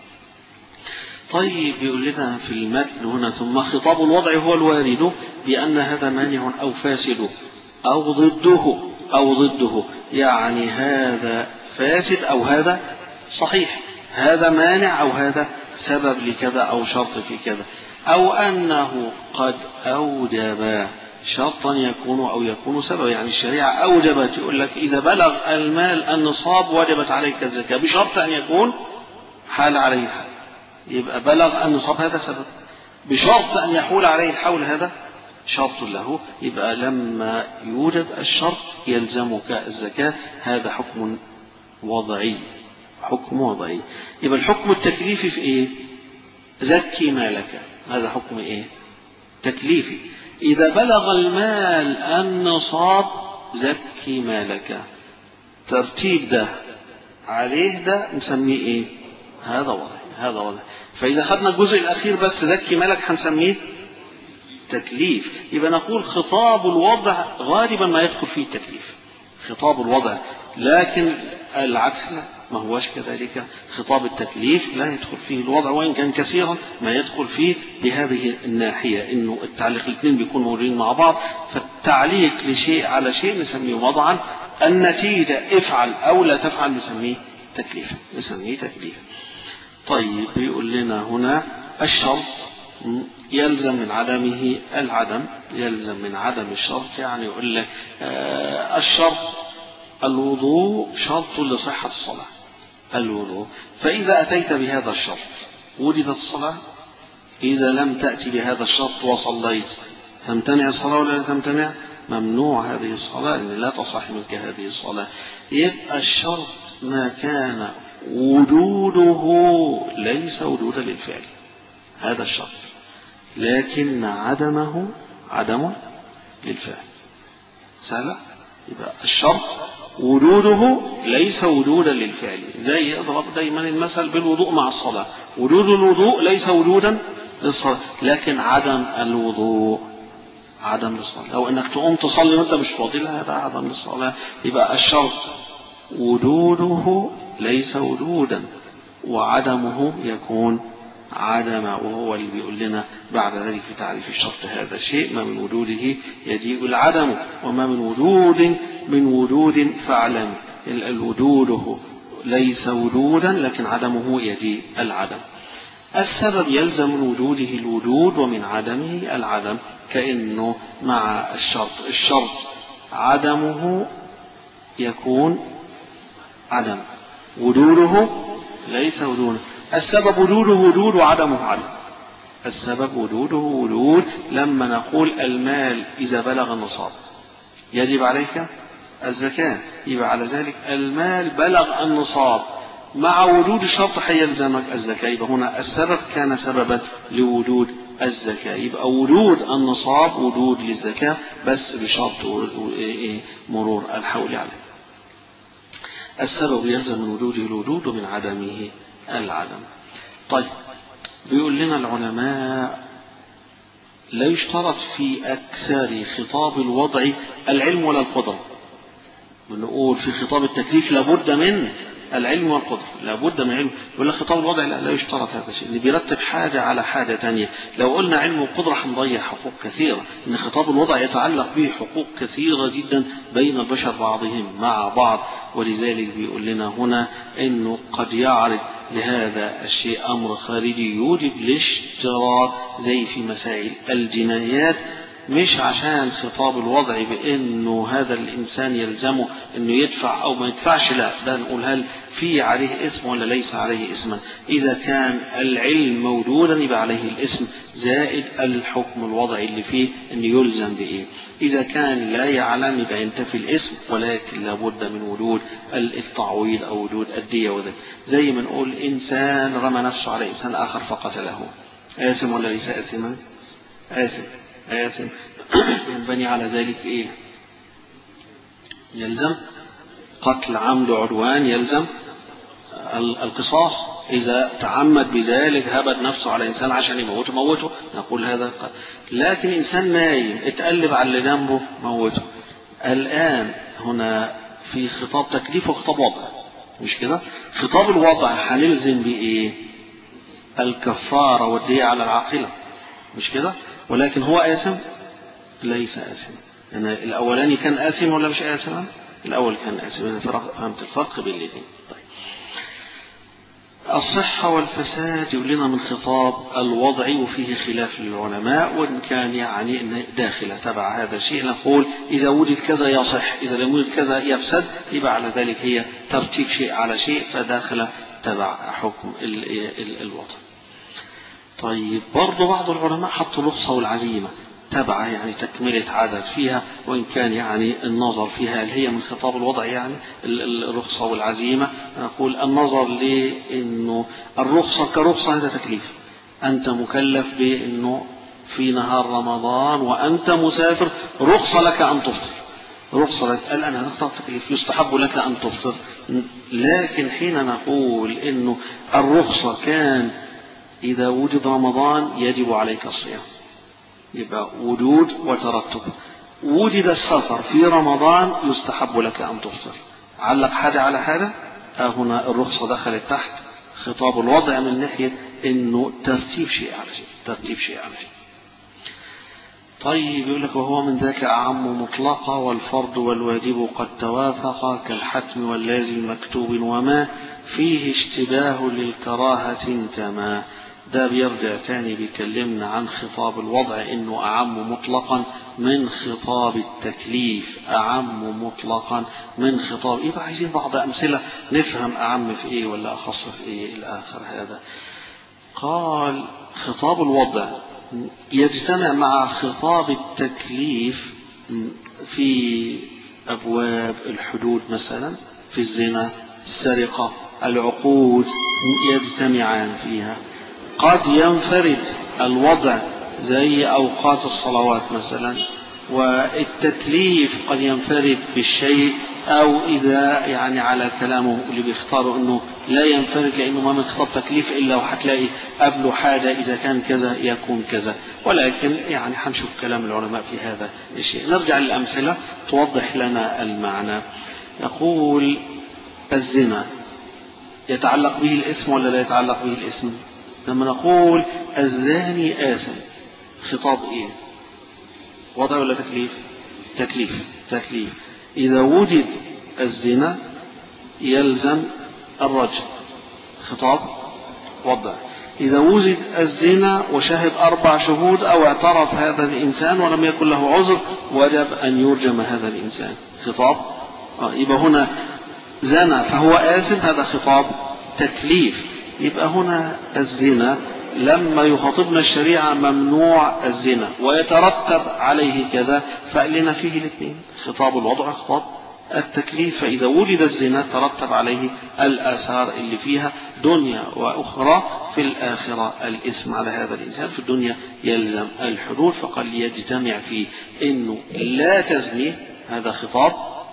Speaker 1: طيب يقول لنا في المتن هنا ثم خطاب الوضع هو الوارد بأن هذا مانع أو فاسد أو ضده، أو ضده يعني هذا فاسد أو هذا صحيح، هذا مانع أو هذا سبب لكذا أو شرط في كذا، أو أنه قد أوجب شرطا يكون أو يكون سبب. يعني الشريعة أوجبت، يقول لك إذا بلغ المال النصاب وجبت عليك الزكاة بشرط أن يكون حال عليه حال، يبقى بلغ النصاب هذا سبب، بشرط أن يحول عليه الحول هذا شرط له، يبقى لما يوجد الشرط يلزمك الزكاة، هذا حكم وضعي، حكم وضعي. يبقى الحكم التكليفي في إيه؟ زكي مالك، هذا حكم إيه؟ تكليفي. إذا بلغ المال النصاب زكي مالك، ترتيب ده عليه ده نسميه إيه؟ هذا وضعي، هذا وضعي. فإذا خدنا الجزء الأخير بس زكي مالك هنسميه تكليف. يبقى نقول خطاب الوضع غالبا ما يدخل فيه التكليف، خطاب الوضع، لكن العكس لا، ما هوش كذلك. خطاب التكليف لا يدخل فيه الوضع، وإن كان كثيرا ما يدخل فيه بهذه الناحية، إنه التعليق الاثنين بيكونوا موجودين مع بعض. فالتعليق لشيء على شيء نسميه وضعا، النتيجة افعل أو لا تفعل نسميه تكليفا، نسميه تكليفا. طيب بيقول لنا هنا الشرط يلزم من عدمه العدم، يلزم من عدم الشرط، يعني يقول لك آه الشرط الوضوء شرط لصحة الصلاة، الوضوء، فإذا أتيت بهذا الشرط وجدت الصلاة، إذا لم تأتي بهذا الشرط وصليت تمتنع الصلاة ولا لا تمتنع؟ ممنوع هذه الصلاة، لأن لا تصح منك هذه الصلاة. يبقى الشرط ما كان وجوده ليس وجودا للفعل، هذا الشرط، لكن عدمه عدم للفعل. سهلة؟ يبقى الشرط وجوده ليس وجودا للفعل، زي اضرب دايما المثل بالوضوء مع الصلاة، وجود الوضوء ليس وجودا للصلاة، لكن عدم الوضوء عدم للصلاة. لو انك تقوم تصلي وانت مش فاضي، هذا عدم للصلاة. يبقى الشرط وجوده ليس وجودا، وعدمه يكون عدم، وهو اللي بيقول لنا بعد ذلك في تعريف الشرط هذا شيء ما من وجوده يجيء العدم، وما من وجود من وجود فاعلم. الوجوده ليس وجودا لكن عدمه يجيء العدم. السبب يلزم من وجوده الوجود ومن عدمه العدم، كأنه مع الشرط، الشرط عدمه يكون عدم، وجوده ليس وجودا. السبب وجوده وجود وعدمه عدم، السبب وجوده وجود. لما نقول المال إذا بلغ النصاب يجب عليك الزكاة، يبقى على ذلك المال بلغ النصاب، مع وجود الشرط حيلزمك الزكاة. يبقى هنا السبب كان سببا لوجود الزكاة، يبقى وجود النصاب وجود للزكاة، بس بشرط مرور الحول عليه. السبب يلزم من وجوده الوجود ومن عدمه العدم. طيب بيقول لنا العلماء لا يشترط في أكثر خطاب الوضع العلم ولا القدرة. بنقول في خطاب التكليف لابد من العلم والقدرة، لابد من علم. يقول لك خطاب الوضع لا, لا يشترط هذا الشيء، اللي بيرتب حاجة على حاجة تانية. لو قلنا علم وقدرة هنضيع حقوق كثيرة، إن خطاب الوضع يتعلق به حقوق كثيرة جدا بين البشر بعضهم مع بعض. ولذلك بيقول لنا هنا إنه قد يعرض لهذا الشيء أمر خارجي يوجب الاشتراط، زي في مسائل الجنايات، مش عشان خطاب الوضع بأنه هذا الإنسان يلزمه أنه يدفع أو ما يدفعش، لا، ده نقول هل في عليه اسم ولا ليس عليه اسما. إذا كان العلم موجودا يبقى عليه الاسم زائد الحكم الوضعي اللي فيه أنه يلزم بإيه. إذا كان لا يعلم يبقى ينتفي الاسم، ولكن لابد من وجود التعويض أو وجود الدية. وذلك زي ما نقول إنسان رمى نفسه على إنسان آخر فقتله، آثم ولا ليس آثما؟ آثم آثم. ينبني على ذلك إيه؟ يلزم قتل عمد عدوان، يلزم القصاص. إذا تعمد بذلك هبد نفسه على إنسان عشان يموته موته، نقول هذا قتل. لكن إنسان نايم اتقلب على اللي جنبه موته. الآن هنا في خطاب تكليف وخطاب وضع، مش كده؟ خطاب الوضع هنلزم بإيه؟ الكفارة والدية على العاقلة، مش كده؟ ولكن هو آثم؟ ليس آثم. يعني الأولاني كان آثم ولا مش آثم؟ الأول كان آثم. فهمت الفرق بين الاثنين؟ طيب. الصحة والفساد يقول لنا من خطاب الوضع، وفيه خلاف للعلماء، وإن كان يعني داخلة تبع هذا الشيء. نقول إذا وجد كذا يصح، إذا لم يوجد كذا يفسد، يبقى على ذلك هي ترتيب شيء على شيء، فداخلة تبع حكم الوضع. طيب برضو بعض العلماء حطوا الرخصة والعزيمة تبع، يعني تكملة عدد فيها، وإن كان يعني النظر فيها هل هي من خطاب الوضع، يعني الرخصة والعزيمة. نقول النظر لأنه الرخصة كرخصة هذا تكليف، أنت مكلف بأنه في نهار رمضان وأنت مسافر رخصة لك أن تفطر، رخصة لك. الآن هذا خطاب تكليف يستحب لك أن تفطر. لكن حين نقول إنه الرخصة كان إذا وجد رمضان يجب عليك الصيام، يبقى وجود وترتب. وجد السفر في رمضان يستحب لك أن تفطر. علق حاجة على حاجة، هنا الرخصة دخلت تحت خطاب الوضع من ناحية إنه ترتيب شيء على شيء، ترتيب شيء على شيء. طيب يقول لك وهو من ذاك أعم مطلقا والفرض والواجب قد توافقا كالحتم واللازم مكتوب وما فيه اشتباه للكراهة انتما. ده بيرجع تاني بيكلمنا عن خطاب الوضع إنه أعم مطلقا من خطاب التكليف، أعم مطلقا من خطاب. يبقى عايزين بعض أمثلة نفهم أعم في إيه ولا أخص في إيه إلى آخر هذا. قال خطاب الوضع يجتمع مع خطاب التكليف في أبواب الحدود، مثلا في الزنا، السرقة، العقود يجتمعان فيها. قد ينفرد الوضع زي أوقات الصلوات مثلا، والتكليف قد ينفرد بالشيء، أو إذا يعني على كلامه اللي بيختاروا أنه لا ينفرد لأنه ما من خطاب تكليف إلا وحتلاقي قبله حاجة إذا كان كذا يكون كذا، ولكن يعني حنشوف كلام العلماء في هذا الشيء. نرجع للأمثلة توضح لنا المعنى. يقول الزنا يتعلق به الاسم ولا لا يتعلق به الاسم؟ لما نقول الزاني آثم، خطاب إيه؟ وضع ولا تكليف؟ تكليف تكليف. إذا وجد الزنا يلزم الرجم، خطاب وضع. إذا وجد الزنا وشهد أربع شهود أو اعترف هذا الإنسان ولم يكن له عذر وجب أن يرجم هذا الإنسان، خطاب. آه يبقى هنا زنا فهو آثم، هذا خطاب تكليف. يبقى هنا الزنا لما يخاطبنا الشريعة ممنوع الزنا ويترتب عليه كذا، فقلنا فيه الاثنين، خطاب الوضع خطاب التكليف. فإذا وجد الزنا ترتب عليه الآثار اللي فيها دنيا وأخرى، في الآخرة الإثم على هذا الإنسان، في الدنيا يلزم الحدود. فقال يجتمع فيه إنه لا تزني، هذا خطاب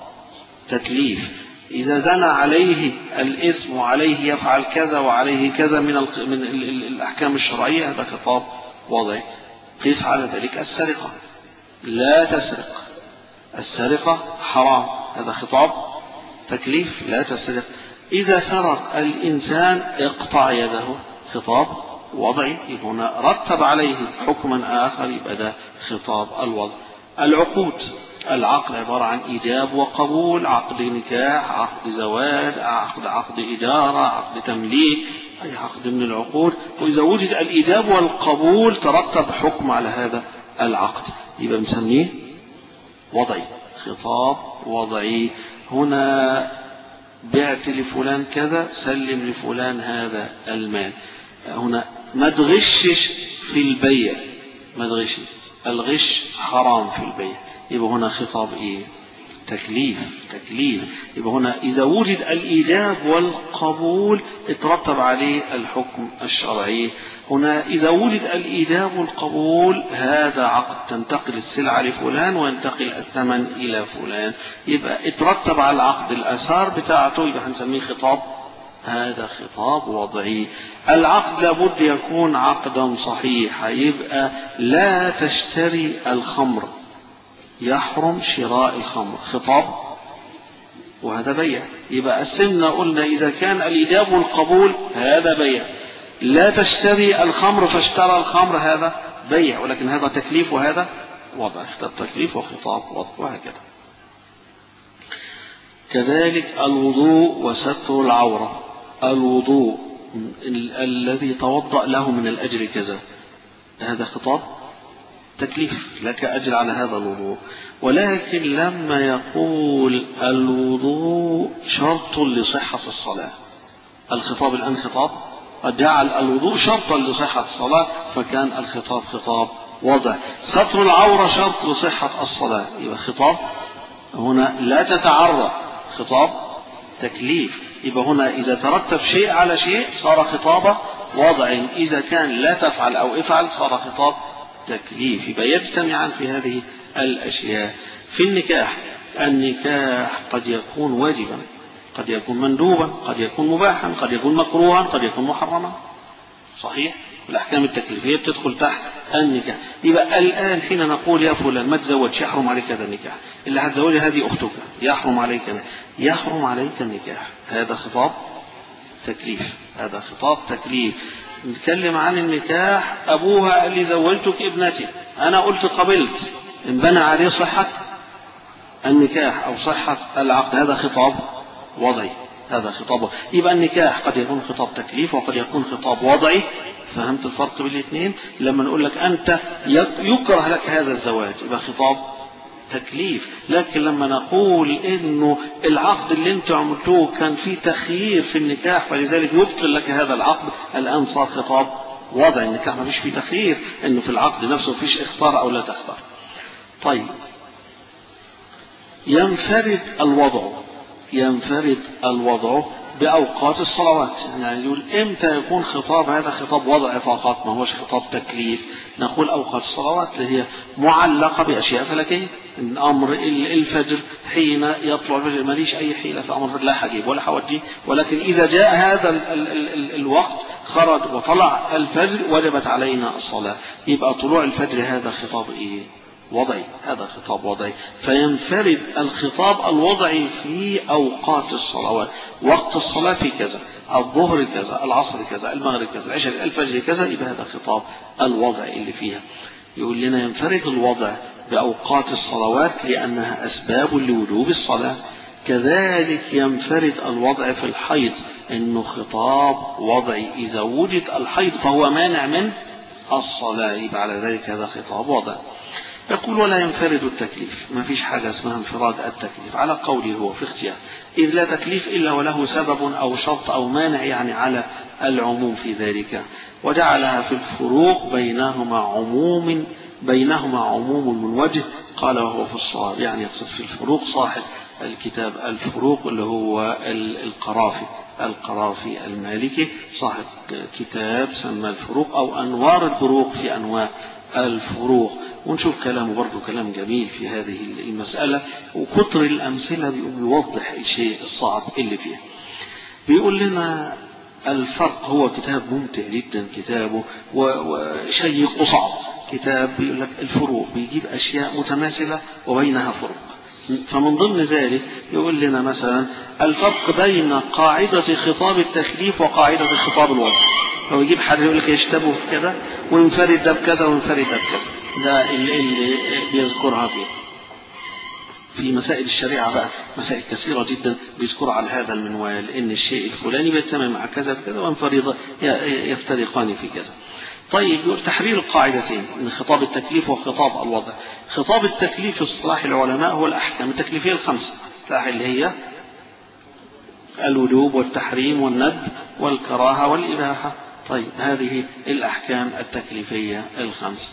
Speaker 1: تكليف. إذا زنى عليه الإثم وعليه يفعل كذا وعليه كذا من من الأحكام الشرعية، هذا خطاب وضعي. قيس على ذلك السرقة، لا تسرق، السرقة حرام، هذا خطاب تكليف، لا تسرق. إذا سرق الإنسان اقطع يده، خطاب وضعي، هنا رتب عليه حكما آخر، يبقى ده خطاب الوضع. العقود، العقد عبارة عن إيجاب وقبول، عقد نكاح، عقد زواج، عقد عقد إجارة، عقد تمليك، أي عقد من العقود. وإذا وجد الإيجاب والقبول ترتب حكم على هذا العقد، يبقى بنسميه وضعي، خطاب وضعي. هنا بعت لفلان كذا، سلم لفلان هذا المال. هنا ما تغشش في البيع، ما تغشش، الغش حرام في البيع، يبقى هنا خطاب ايه؟ تكليف تكليف. يبقى هنا إذا وجد الإيجاب والقبول اترتب عليه الحكم الشرعي. هنا إذا وجد الإيجاب والقبول هذا عقد، تنتقل السلعة لفلان وينتقل الثمن إلى فلان، يبقى اترتب على العقد الآثار بتاعته، يبقى هنسميه خطاب، هذا خطاب وضعي. العقد لابد يكون عقدا صحيحا، يبقى لا تشتري الخمر، يحرم شراء الخمر، خطاب وهذا بيع. يبقى قسمنا قلنا إذا كان الإيجاب والقبول هذا بيع، لا تشتري الخمر فاشترى الخمر هذا بيع، ولكن هذا تكليف وهذا وضع، خطاب تكليف وخطاب وضع، وهكذا. كذلك الوضوء وستر العورة، الوضوء ال- الذي توضأ له من الأجر كذا، هذا خطاب تكليف، لك أجر على هذا الوضوء. ولكن لما يقول الوضوء شرط لصحة الصلاة، الخطاب الآن خطاب قد جعل الوضوء شرطا لصحة الصلاة، فكان الخطاب خطاب وضع. ستر العورة شرط لصحة الصلاة، يبقى خطاب هنا لا تتعرى، خطاب تكليف. يبقى هنا إذا ترتب شيء على شيء صار خطاب وضع، إذا كان لا تفعل أو افعل صار خطاب تكليف. يبقى يجتمعان في هذه الأشياء. في النكاح، النكاح قد يكون واجبا، قد يكون مندوبا، قد يكون مباحا، قد يكون مكروها، قد يكون محرما، صحيح؟ والأحكام التكليفية بتدخل تحت النكاح. يبقى الآن حين نقول يا فلان ما تزوجش يحرم عليك هذا النكاح، اللي هتزوجها هذه أختك يحرم عليك يحرم عليك النكاح، هذا خطاب تكليف، هذا خطاب تكليف. نتكلم عن النكاح، أبوها قال لي زوجتك ابنتي، أنا قلت قبلت، إن بنى عليه صحة النكاح أو صحة العقد، هذا خطاب وضعي، هذا خطاب. يبقى النكاح قد يكون خطاب تكليف وقد يكون خطاب وضعي. فهمت الفرق بين الاثنين؟ لما نقول لك أنت يكره لك هذا الزواج يبقى خطاب تكليف، لكن لما نقول إنه العقد اللي انتم عملتوه كان فيه تخيير في النكاح فلذلك يبطل لك هذا العقد، الآن صار خطاب وضعي. النكاح ما فيش فيه تخيير، إنه في العقد نفسه فيش اختار أو لا تختار. طيب، ينفرد الوضع ينفرد الوضع بأوقات الصلوات. يعني يقول إمتى يكون خطاب هذا خطاب وضع فقط ما هوش خطاب تكليف؟ نقول أوقات الصلوات اللي هي معلقة بأشياء فلكية. أمر الفجر حين يطلع الفجر ماليش أي حيلة في أمر الفجر، لا حجيب ولا حوجيه، ولكن إذا جاء هذا ال ال ال الوقت خرج وطلع الفجر وجبت علينا الصلاة. يبقى طلوع الفجر هذا خطاب إيه؟ وضعي، هذا خطاب وضعي. فينفرد الخطاب الوضعي في أوقات الصلوات، وقت الصلاة في كذا، الظهر كذا، العصر كذا، المغرب كذا، العشاء، الفجر كذا، يبقى هذا خطاب الوضع اللي فيها. يقول لنا ينفرد الوضع بأوقات الصلوات لأنها أسباب لوجوب الصلاة. كذلك ينفرد الوضع في الحيض، إنه خطاب وضعي، إذا وجد الحيض فهو مانع من الصلاة، يبقى على ذلك هذا خطاب وضع. يقول ولا ينفرد التكليف، ما فيش حاجة اسمها انفراد التكليف على قوله هو في اختيار، إذ لا تكليف إلا وله سبب أو شرط أو مانع، يعني على العموم في ذلك. وجعلها في الفروق بينهما عموم بينهما عموم من وجه، قال وهو في الصواب، يعني يقصد في الفروق صاحب الكتاب الفروق اللي هو القرافي القرافي المالكي، صاحب كتاب سمى الفروق أو أنوار البروق في أنواع الفروق. ونشوف كلامه برضو كلام جميل في هذه المسألة، وكتر الأمثلة بيوضح الشيء الصعب اللي فيه. بيقول لنا الفرق، هو كتاب ممتع جدا كتابه وشيق وصعب. كتاب بيقول لك الفروق، بيجيب أشياء متماثلة وبينها فروق. فمن ضمن ذلك يقول لنا مثلا الفرق بين قاعدة خطاب التكليف وقاعدة خطاب الوضع. هو يجيب حاجة يقول لك يشتبه في كذا وينفرد ده بكذا وينفرد ده بكذا، ده اللي, اللي بيذكرها فيه. في مسائل الشريعة بقى مسائل كثيرة جدا بيذكرها على هذا المنوال، إن الشيء الفلاني بيجتمع مع كذا بكذا وينفرد يفترقان في كذا. طيب، يقول تحرير القاعدتين من خطاب التكليف وخطاب الوضع. خطاب التكليف في اصطلاح العلماء هو الأحكام التكليفية الخمسة اللي هي الوجوب والتحريم والندب والكراهة والإباحة. طيب، هذه الأحكام التكليفية الخمسة.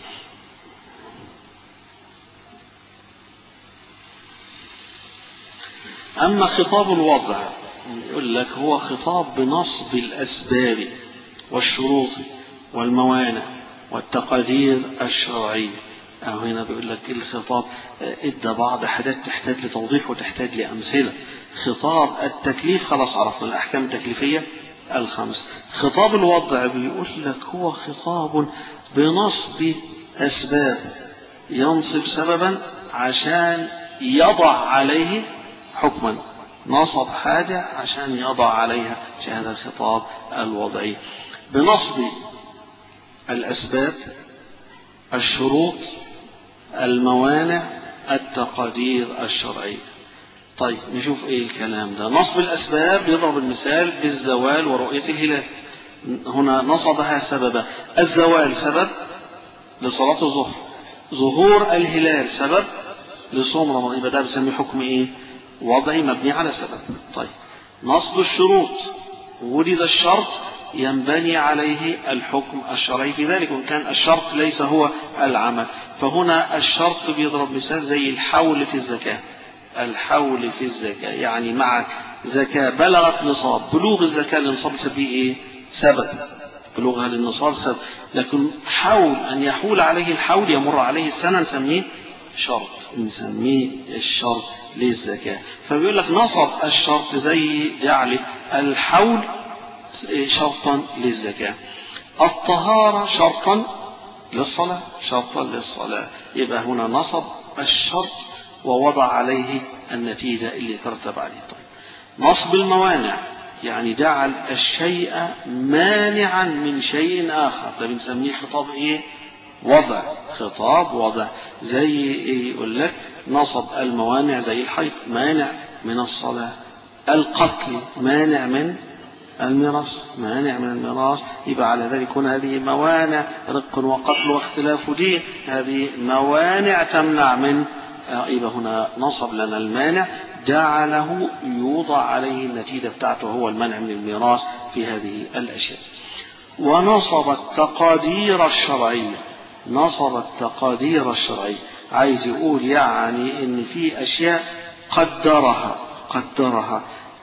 Speaker 1: أما خطاب الوضع يقول لك هو خطاب بنصب الأسباب والشروط والموانع والتقادير الشرعية. أو هنا بيقول لك الخطاب إدى بعض حاجات تحتاج لتوضيح وتحتاج لأمثلة. خطاب التكليف خلاص عرفنا الأحكام التكليفية الخمس. خطاب الوضع بيقول لك هو خطاب بنصب أسباب، ينصب سببا عشان يضع عليه حكما، نصب حاجة عشان يضع عليها، هذا الخطاب الوضعي بنصب الأسباب الشروط الموانع التقادير الشرعية. طيب، نشوف ايه الكلام ده. نصب الأسباب يضرب المثال بالزوال ورؤية الهلال. هنا نصبها سببا، الزوال سبب لصلاة الظهر، ظهور الهلال سبب لصوم رمضان، يبقى ده بنسميه حكم ايه؟ وضعي مبني على سبب. طيب، نصب الشروط، وجد الشرط ينبني عليه الحكم الشرعي في ذلك، وإن كان الشرط ليس هو العمل. فهنا الشرط بيضرب مثال زي الحول في الزكاة. الحول في الزكاة يعني معك زكاة بلغت نصاب، بلوغ الزكاة للنصاب تسميه ايه؟ سبب، بلوغها للنصاب سبب. لكن حول أن يحول عليه الحول يمر عليه السنة نسميه شرط، نسميه الشرط للزكاة. فبيقول لك نصب الشرط زي جعل الحول شرطا للزكاة. الطهارة شرطا للصلاة، شرطا للصلاة، يبقى هنا نصب الشرط ووضع عليه النتيجة اللي ترتب عليه. طيب نصب الموانع يعني جعل الشيء مانعا من شيء آخر، ده بنسميه خطاب ايه؟ وضع، خطاب وضع. زي ايه؟ يقول لك نصب الموانع زي الحيض مانع من الصلاة، القتل مانع من الميراث، مانع من الميراث، يبقى على ذلك هنا هذه موانع رق وقتل واختلاف دين، هذه موانع تمنع من، يبقى هنا نصب لنا المانع جعله يوضع عليه النتيجة بتاعته هو المنع من الميراث في هذه الأشياء. ونصب التقادير الشرعية، نصب التقادير الشرعية عايز يقول يعني ان في أشياء قدرها قدرها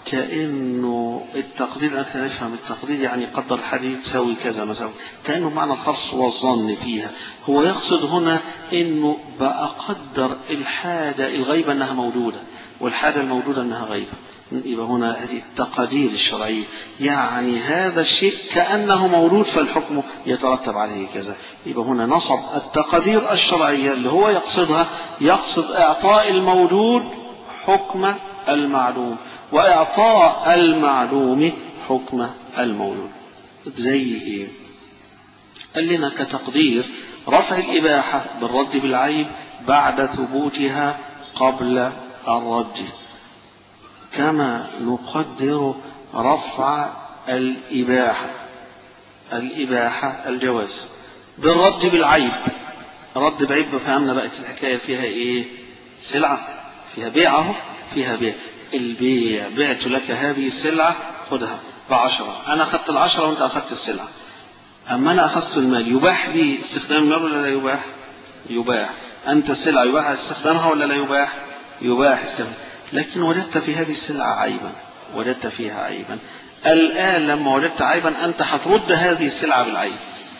Speaker 1: كأنه التقدير، احنا نفهم التقدير يعني قدر الحديد تسوي كذا مثلا، كأنه معنى الخرص والظن فيها. هو يقصد هنا انه بقى قدر الحاجة الغيبة انها موجودة والحاجة الموجودة انها غيبة، يبقى هنا هذه التقادير الشرعية، يعني هذا الشيء كأنه موجود فالحكم يترتب عليه كذا. يبقى هنا نصب التقادير الشرعية اللي هو يقصدها، يقصد إعطاء الموجود حكم المعلوم وإعطاء المعلوم حكم الموجود. زي إيه؟ قال لنا كتقدير رفع الإباحة بالرد بالعيب بعد ثبوتها قبل الرد، كما نقدر رفع الإباحة الإباحة الجواز بالرد بالعيب. رد بعيب فهمنا بقت الحكاية فيها إيه؟ سلعة فيها بيعه، فيها بيع، البيع بعت لك هذه السلعة خدها بعشرة، أنا أخذت العشرة وأنت أخذت السلعة، أما أنا أخذت المال يباح لي استخدام المال ولا لا يباح؟ يباح. أنت السلعة يباح استخدامها ولا لا يباح؟ يباح استخدام. لكن وجدت في هذه السلعة عيبا، وجدت فيها عيبا، الآن لما وجدت عيبا أنت هترد هذه السلعة بالعيب،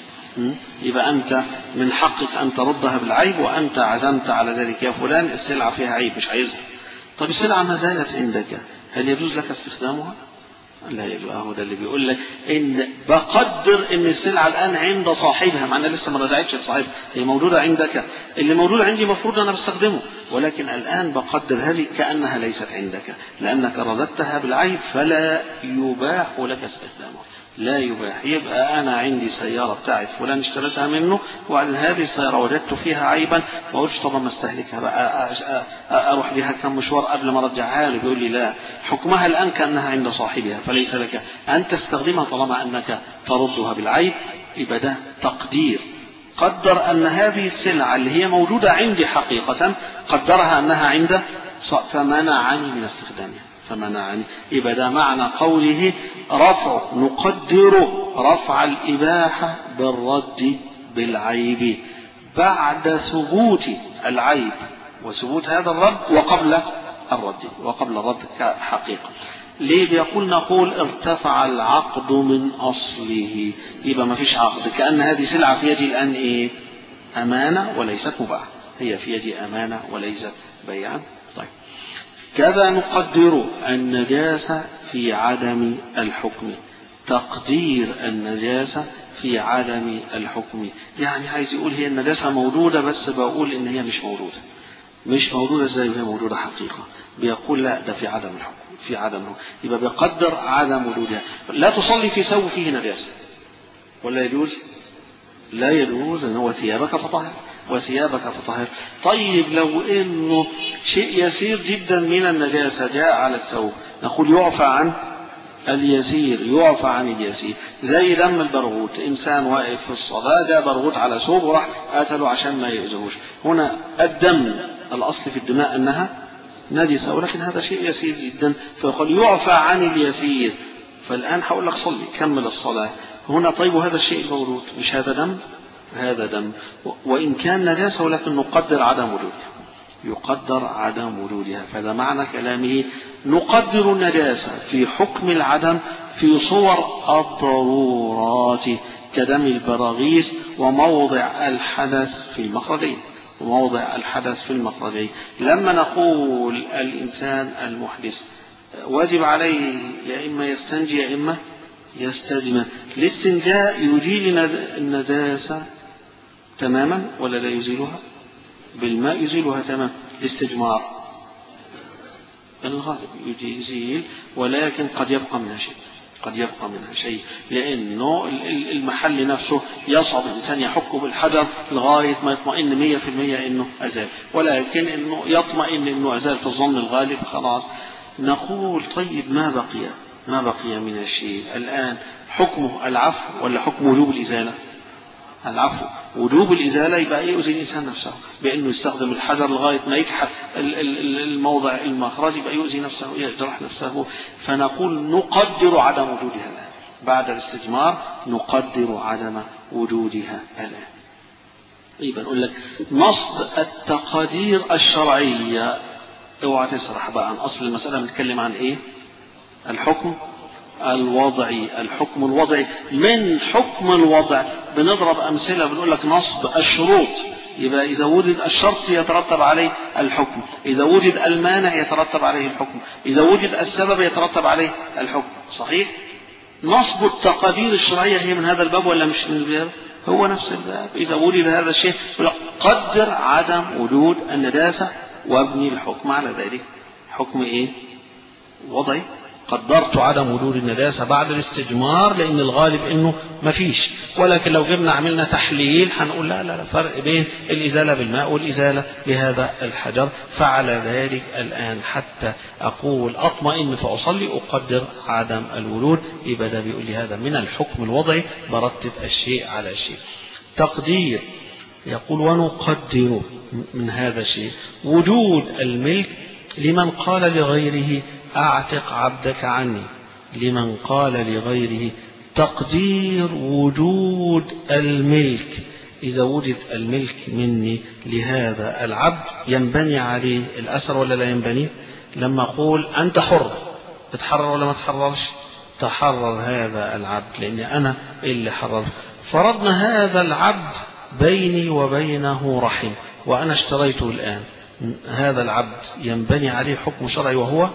Speaker 1: يبقى أنت من حقك أن تردها بالعيب، وأنت عزمت على ذلك يا فلان السلعة فيها عيب مش عايزها. طب السلعة ما زالت عندك، هل يجوز لك استخدامها؟ لا يجوز. هو ده اللي بيقول لك ان بقدر ان السلعة الآن عند صاحبها، معنى لسه ما رجعتش لصاحبها، هي موجودة عندك، اللي موجود عندي مفروض أنا بستخدمه، ولكن الآن بقدر هذه كأنها ليست عندك لأنك رددتها بالعيب، فلا يباح لك استخدامها، لا يباح. يبقى أنا عندي سيارة بتاعت فلان اشتريتها منه، وعلى هذه السيارة وجدت فيها عيبا، ما قلتش طبعا ما استهلكها بقى أروح بها كم مشوار قبل ما أرجعها له، بيقول لي لا، حكمها الآن كأنها عند صاحبها، فليس لك أن تستخدمها طالما أنك تردها بالعيب. يبقى ده تقدير، قدر أن هذه السلعة اللي هي موجودة عندي حقيقة قدرها أنها عند فمنعني من استخدامها، فمنعني. يبقى ده معنى قوله رفع، نقدر رفع الإباحة بالرد بالعيب بعد ثبوت العيب وثبوت هذا الرد وقبل الرد، وقبل الرد حقيقة. ليه بيقول نقول ارتفع العقد من أصله، يبقى ما فيش عقد، كأن هذه سلعة في يدي الآن إيه؟ أمانة وليست مباحة، هي في يدي أمانة وليست بيعا. طيب كذا نقدر النجاسة في عدم الحكم، تقدير النجاسة في عدم الحكم، يعني عايز يقول هي النجاسة موجودة بس بقول إن هي مش موجودة، مش موجودة ازاي وهي موجودة حقيقة، بيقول لا ده في عدم الحكم، في عدم الحكم، يبقى بيقدر عدم وجودها. لا تصلي في ثوب فيه نجاسة ولا يجوز؟ لا يجوز، ان هو ثيابك فطهر وثيابك فطهر. طيب لو انه شيء يسير جدا من النجاسة جاء على الثوب، نقول يعفى عن اليسير، يعفى عن اليسير، زي دم البرغوث، انسان واقف في الصلاة جاء برغوث على ثوب وراح قتله عشان ما يؤذوش، هنا الدم الاصل في الدماء انها نجسة، ولكن هذا شيء يسير جدا فيقول يعفى عن اليسير، فالان هقول لك صلي كمل الصلاة هنا. طيب هذا الشيء الموجود مش هذا دم؟ هذا دم، وإن كان نجاسة ولكن نقدر عدم وجودها، يقدر عدم وجودها. فهذا معنى كلامه نقدر النجاسة في حكم العدم في صور الضرورات كدم البراغيث وموضع الحدث في المخرجين، وموضع الحدث في المخرجين. لما نقول الإنسان المحدث واجب عليه يا إما يستنجي يا إما يستجمع. الاستنجاء يزيل النجاسة تماما ولا لا يزيلها؟ بالماء يزيلها تماما. الاستجمار الغالب يزيل، ولكن قد يبقى منها شيء، قد يبقى منها شيء، لأنه المحل نفسه يصعب الإنسان يحكه بالحجر لغاية ما يطمئن مية في المية إنه أزال، ولكن إنه يطمئن إنه أزال في الظن الغالب خلاص. نقول طيب ما بقي ما بقي من الشيء الآن، حكمه العفو ولا حكم وجوب الإزالة؟ العفو. وجوب الإزالة يبقى يؤذي الإنسان نفسه بأنه يستخدم الحجر لغاية ما يكحل الموضع المخرج، يبقى يؤذي نفسه ويجرح نفسه. فنقول نقدر عدم وجودها الآن بعد الاستجمار، نقدر عدم وجودها الآن. يبقى نقول لك نصب التقادير الشرعية. اوعى تسرح بقى عن أصل المسألة. بنتكلم عن إيه؟ الحكم الوضعي. الحكم الوضعي من حكم الوضع بنضرب أمثلة، بنقول لك نصب الشروط، يبقى إذا وجد الشرط يترتب عليه الحكم، إذا وجد المانع يترتب عليه الحكم، إذا وجد السبب يترتب عليه الحكم. صحيح؟ نصب التقادير الشرعية هي من هذا الباب ولا مش من الباب؟ هو نفس الباب. إذا وجد هذا الشيء قدر عدم وجود النجاسة وابني الحكم على ذلك. حكم إيه؟ وضعي. قدرت عدم وجود النجاسة بعد الاستجمار لأن الغالب إنه ما فيش، ولكن لو جبنا عملنا تحليل هنقول لا لا لا فرق بين الإزالة بالماء والإزالة بهذا الحجر. فعلى ذلك الآن حتى أقول أطمئن فأصلي أقدر عدم الوجود. يبقى ده بيقول لي هذا من الحكم الوضعي، برتب الشيء على الشيء. تقدير يقول ونقدر من هذا الشيء وجود الملك لمن قال لغيره أعتق عبدك عني، لمن قال لغيره. تقدير وجود الملك، إذا وجد الملك مني لهذا العبد ينبني عليه الأثر ولا لا ينبني؟ لما أقول أنت حر، اتحرر ولا ما تحررش؟ تحرر هذا العبد لأني أنا اللي حرر. فرضنا هذا العبد بيني وبينه رحم وأنا اشتريته الآن، هذا العبد ينبني عليه حكم شرعي وهو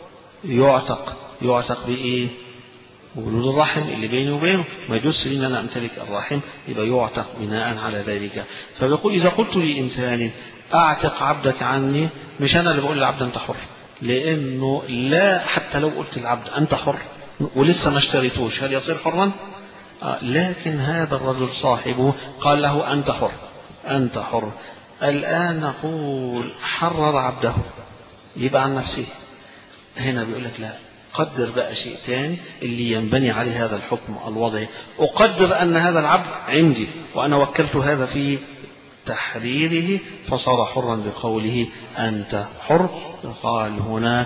Speaker 1: يعتق. يعتق بإيه؟ وجود الرحم اللي بيني وبينه، ما يجوز لي ان انا امتلك الرحم، يبقى يعتق بناء على ذلك. فبيقول اذا قلت لانسان اعتق عبدك عني، مش انا اللي بقول للعبد انت حر، لانه لا، حتى لو قلت للعبد انت حر ولسه ما اشتريتوش هل يصير حرا؟ آه لكن هذا الرجل صاحبه قال له انت حر انت حر. الان نقول حرر عبده، يبقى عن نفسه. هنا بيقول لك لا، قدر بقى شيء تاني اللي ينبني عليه هذا الحكم الوضعي. أقدر أن هذا العبد عندي وأنا وكلت هذا في تحريره فصار حرا بقوله أنت حر. قال هنا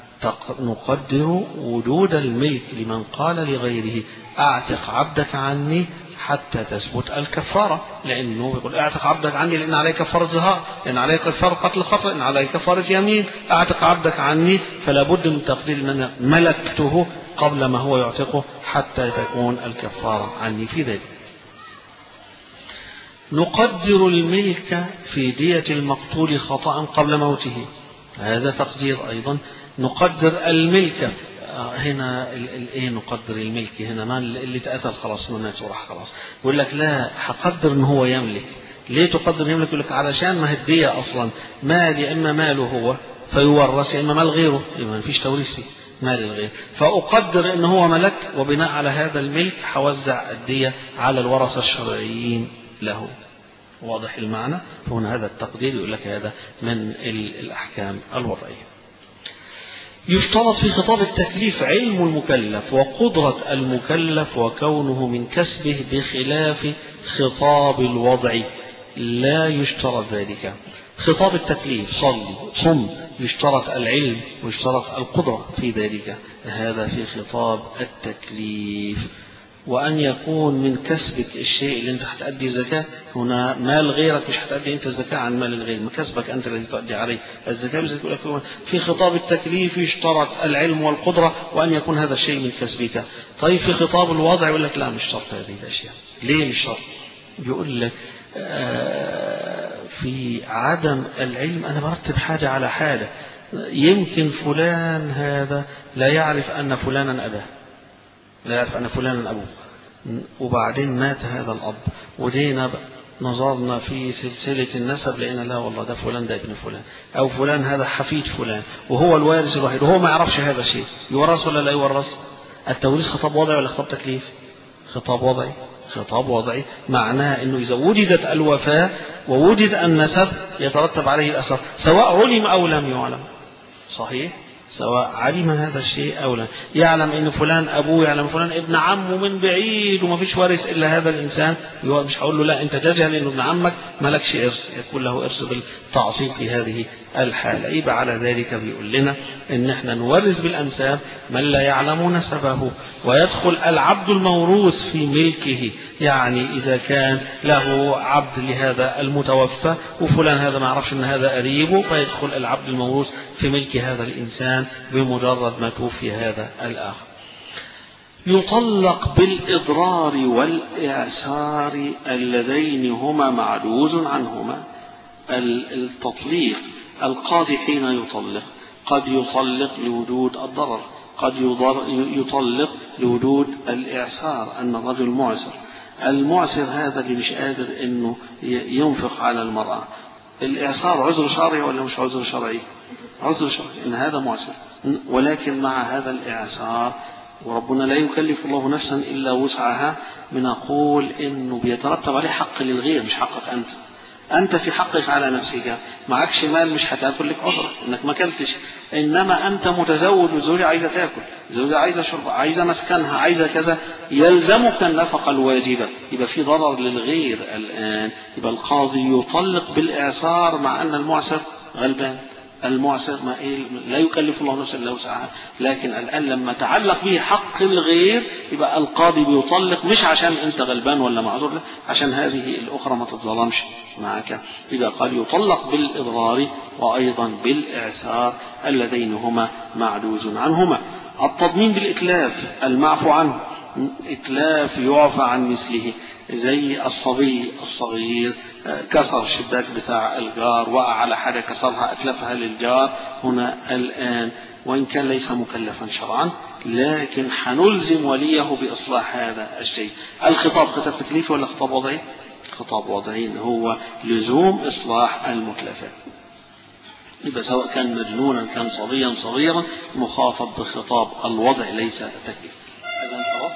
Speaker 1: نقدر وجود الملك لمن قال لغيره أعتق عبدك عني حتى تثبت الكفارة، لأنه يقول اعتق عبدك عني لأن عليك كفارة ظهار، لأن عليك كفارة قتل خطأ، لأن عليك كفارة يمين. اعتق عبدك عني، فلا بد من تقدير أن أنا ملكته قبل ما هو يعتقه حتى تكون الكفارة عني في ذلك. نقدر الملك في دية المقتول خطأ قبل موته، هذا تقدير أيضا. نقدر الملك هنا الايه، نقدر الملك هنا ما اللي تأثر خلاص ما مات وراح خلاص. يقول لك لا، هقدر ان هو يملك. ليه تقدر يملك؟ يقول لك علشان ما هدية اصلا مال، يا اما ماله هو فيورث يا اما مال غيره، يبقى ما فيش توريث فيه مال الغير. فأقدر ان هو ملك، وبناء على هذا الملك هوزع الدية على الورثة الشرعيين له. واضح المعنى؟ فهنا هذا التقدير يقول لك هذا من الأحكام الوضعية. يشترط في خطاب التكليف علم المكلف وقدرة المكلف وكونه من كسبه، بخلاف خطاب الوضع لا يشترط ذلك. خطاب التكليف صلي صم يشترط العلم ويشترط القدرة في ذلك، هذا في خطاب التكليف. وأن يكون من كسبك الشيء اللي أنت هتأدي زكاة، هنا مال غيرك مش هتأدي أنت الزكاة عن مال الغير، كسبك أنت الذي تؤدي عليه الزكاة. في خطاب التكليف يشترط العلم والقدرة وأن يكون هذا الشيء من كسبك. طيب في خطاب الوضع يقول لك لا، مش شرط هذه الأشياء. ليه مش شرط؟ يقول لك في عدم العلم أنا برتب حاجة على حاجة، يمكن فلان هذا لا يعرف أن فلانا أباه، لا يعرف أن فلانا أبوه، وبعدين مات هذا الأب ودينا نظرنا في سلسلة النسب لقينا لا والله ده فلان ده ابن فلان، أو فلان هذا حفيد فلان وهو الوارث الوحيد وهو ما يعرفش هذا الشيء، يورث ولا لا يورث؟ التوريث خطاب وضعي ولا خطاب تكليف؟ خطاب وضعي. خطاب وضعي معناه أنه إذا وجدت الوفاة ووجد النسب يترتب عليه الأثر سواء علم أو لم يعلم. صحيح؟ سواء علم هذا الشيء أو لا، يعلم أن فلان أبوه، يعلم فلان ابن عمه من بعيد وما فيش وارث إلا هذا الإنسان، مش هقول له لا أنت تجهل إنه ابن عمك مالكش إرث، يكون له إرث بالتعصيب في هذه الحالة. يبقى على ذلك بيقول لنا إن إحنا نورث بالأنساب من لا يعلم نسبه، ويدخل العبد الموروث في ملكه، يعني إذا كان له عبد لهذا المتوفى وفلان هذا ما يعرفش إن هذا قريبه، فيدخل العبد الموروث في ملك هذا الإنسان بمجرد ما توفي هذا الآخر. يطلق بالإضرار والإعسار اللذين هما معجوز عنهما. التطليق القاضي حين يطلق قد يطلق لوجود الضرر، قد يطلق لوجود الإعسار، أن الرجل معسر. المعسر هذا اللي مش قادر إنه ينفق على المرأة، الإعسار عذر شرعي ولا مش عذر شرعي؟ عذر شرعي، إن هذا معسر، ولكن مع هذا الإعسار وربنا لا يكلف الله نفسا إلا وسعها، بنقول إنه بيترتب عليه حق للغير مش حقك أنت. أنت في حقك على نفسك معكش مال مش هتاكل لك عذر إنك ما كلتش، إنما أنت متزوج وزوجة عايزة تاكل، زوجة عايزة شرب، عايزة مسكنها، عايزة كذا، يلزمك النفقة الواجبة، يبقى في ضرر للغير الآن. يبقى القاضي يطلق بالإعسار مع أن المعسر غلبان. المعسر ما إيه لا يكلف الله نفسا إلا وسعها، لكن الآن لما تعلق به حق الغير يبقى القاضي بيطلق مش عشان أنت غلبان ولا معذور، لا عشان هذه الأخرى ما تتظلمش معك. يبقى قال يطلق بالإضرار وأيضا بالإعسار اللذين هما معجوز عنهما. التضمين بالإتلاف المعفو عنه، إتلاف يعفى عن مثله، زي الصبي الصغير كسر الشباك بتاع الجار، وقع على حاجة كسرها أتلفها للجار، هنا الآن وإن كان ليس مكلفا شرعا لكن حنلزم وليه بإصلاح هذا الشيء. الخطاب خطاب تكليفي ولا خطاب وضعي؟ خطاب وضعي، هو لزوم إصلاح المتلفات. يبقى سواء كان مجنونا كان صبيا صغيرا مخاطب بخطاب الوضع ليس التكليف. إذن خلاص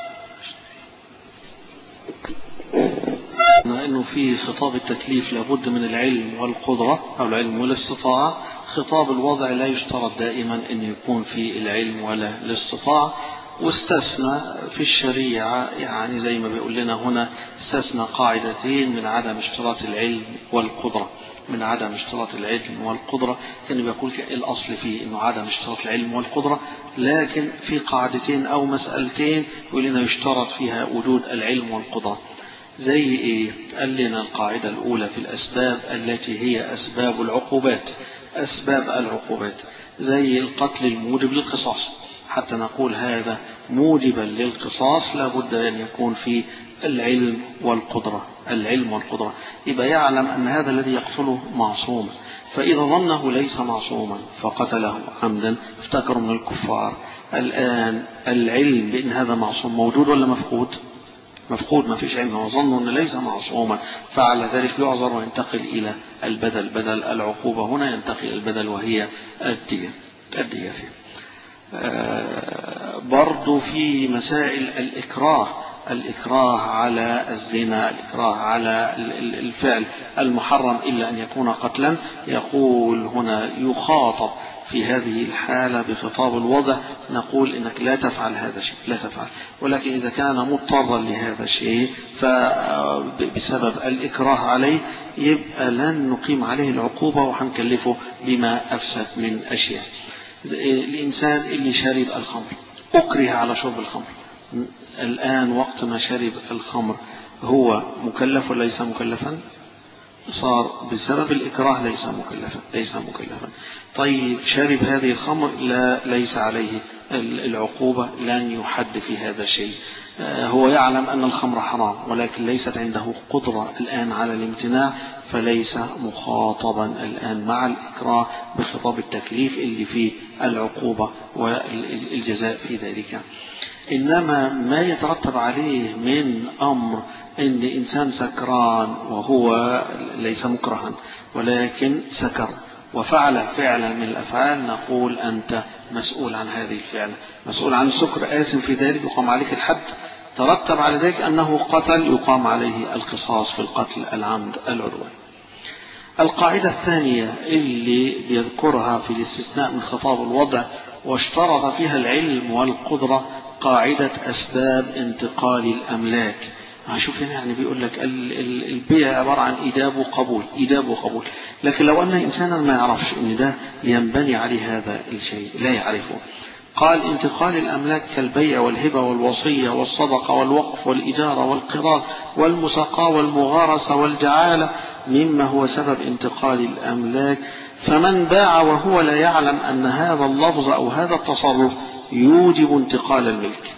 Speaker 1: إنه في خطاب التكليف لابد من العلم والقدرة أو العلم والاستطاعة. خطاب الوضع لا يشترط دائما أن يكون في العلم ولا الاستطاعة، واستثنى في الشريعة يعني زي ما بيقول لنا هنا استثنى قاعدتين من عدم اشتراط العلم والقدرة. من عدم اشتراط العلم والقدرة كان بيقول الأصل فيه أنه عدم اشتراط العلم والقدرة، لكن في قاعدتين أو مسألتين يقول لنا يشترط فيها وجود العلم والقدرة. زي إيه؟ قال لنا القاعدة الأولى في الأسباب التي هي أسباب العقوبات، أسباب العقوبات زي القتل الموجب للقصاص، حتى نقول هذا موجبا للقصاص لابد أن يكون فيه العلم والقدرة. العلم والقدرة يبقى يعلم أن هذا الذي يقتله معصوم، فإذا ظنه ليس معصوما فقتله عمدا افتكروا من الكفار. الآن العلم بأن هذا معصوم موجود ولا مفقود؟ مفقود، ما فيش علم، وظنوا أن ليس معصوما، فعلى ذلك يعذر وينتقل إلى البدل، بدل العقوبة هنا ينتقل البدل وهي الدية. الدية فيه آه برضو في مسائل الإكراه، الإكراه على الزنا، الإكراه على الفعل المحرم إلا أن يكون قتلا. يقول هنا يخاطب في هذه الحالة بخطاب الوضع، نقول إنك لا تفعل هذا الشيء، لا تفعل، ولكن إذا كان مضطرا لهذا الشيء فبسبب الإكراه عليه يبقى لن نقيم عليه العقوبة وحنكلفه بما أفسد من أشياء. الإنسان اللي شرب الخمر أكره على شرب الخمر، الآن وقت ما شرب الخمر هو مكلف ولا ليس مكلفا؟ صار بسبب الإكراه ليس مكلفا، ليس مكلفا. طيب شرب هذه الخمر لا ليس عليه العقوبة، لن يحد في هذا الشيء. هو يعلم أن الخمر حرام ولكن ليست عنده قدرة الآن على الامتناع، فليس مخاطبا الآن مع الإكراه بخطاب التكليف اللي فيه العقوبة والجزاء في ذلك. إنما ما يترتب عليه من أمر إن إنسان سكران وهو ليس مكرها ولكن سكر وفعل فعلا من الأفعال، نقول أنت مسؤول عن هذه الفعل، مسؤول عن السكر، آثم في ذلك، يقام عليك الحد. ترتب على ذلك أنه قتل، يقام عليه القصاص في القتل العمد العدوان. القاعدة الثانية اللي بيذكرها في الاستثناء من خطاب الوضع واشترط فيها العلم والقدرة، قاعدة أسباب انتقال الأملاك. هشوف هنا يعني بيقول لك البيع عبارة عن إيجاب وقبول، إيجاب وقبول، لكن لو أن إنسانا ما يعرفش إن ده ينبني عليه هذا الشيء، لا يعرفه، قال انتقال الأملاك كالبيع والهبة والوصية والصدقة والوقف والإجارة والقراض والمساقاة والمغارسة والجعالة مما هو سبب انتقال الأملاك. فمن باع وهو لا يعلم أن هذا اللفظ أو هذا التصرف يوجب انتقال الملك،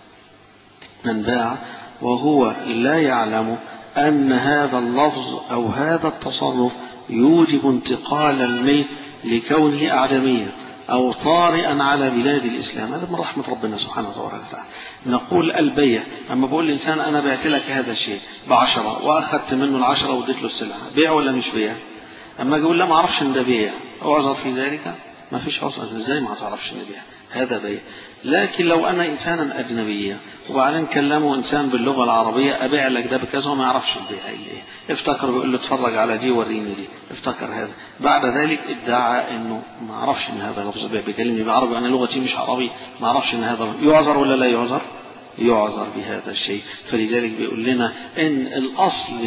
Speaker 1: من باع وهو لا يعلم أن هذا اللفظ أو هذا التصرف يوجب انتقال الملك لكونه أعجميا أو طارئا على بلاد الإسلام، هذا من رحمة ربنا سبحانه وتعالى. نقول البيع، أما بقول الإنسان أنا بعت لك هذا الشيء بعشرة وأخذت منه العشرة وديت له السلعة، بيع ولا مش بيع؟ أما يقول لا ما أعرفش إن ده بيع، أعذر في ذلك؟ ما فيش عذر، إزاي ما تعرفش إن بيع؟ هذا بيع. لكن لو أنا إنسانا أجنبيا وبعدين كلمه إنسان باللغة العربية أبيع لك ده بكذا وما يعرفش البيع إيه، افتكر بيقول له اتفرج على دي وريني دي، افتكر هذا، بعد ذلك ادعى إنه ما يعرفش إن هذا لفظ بيع، بيكلمني بعربي أنا لغتي مش عربي، ما يعرفش إن هذا، يعذر ولا لا يعذر؟ يعذر بهذا الشيء. فلذلك بيقول لنا إن الأصل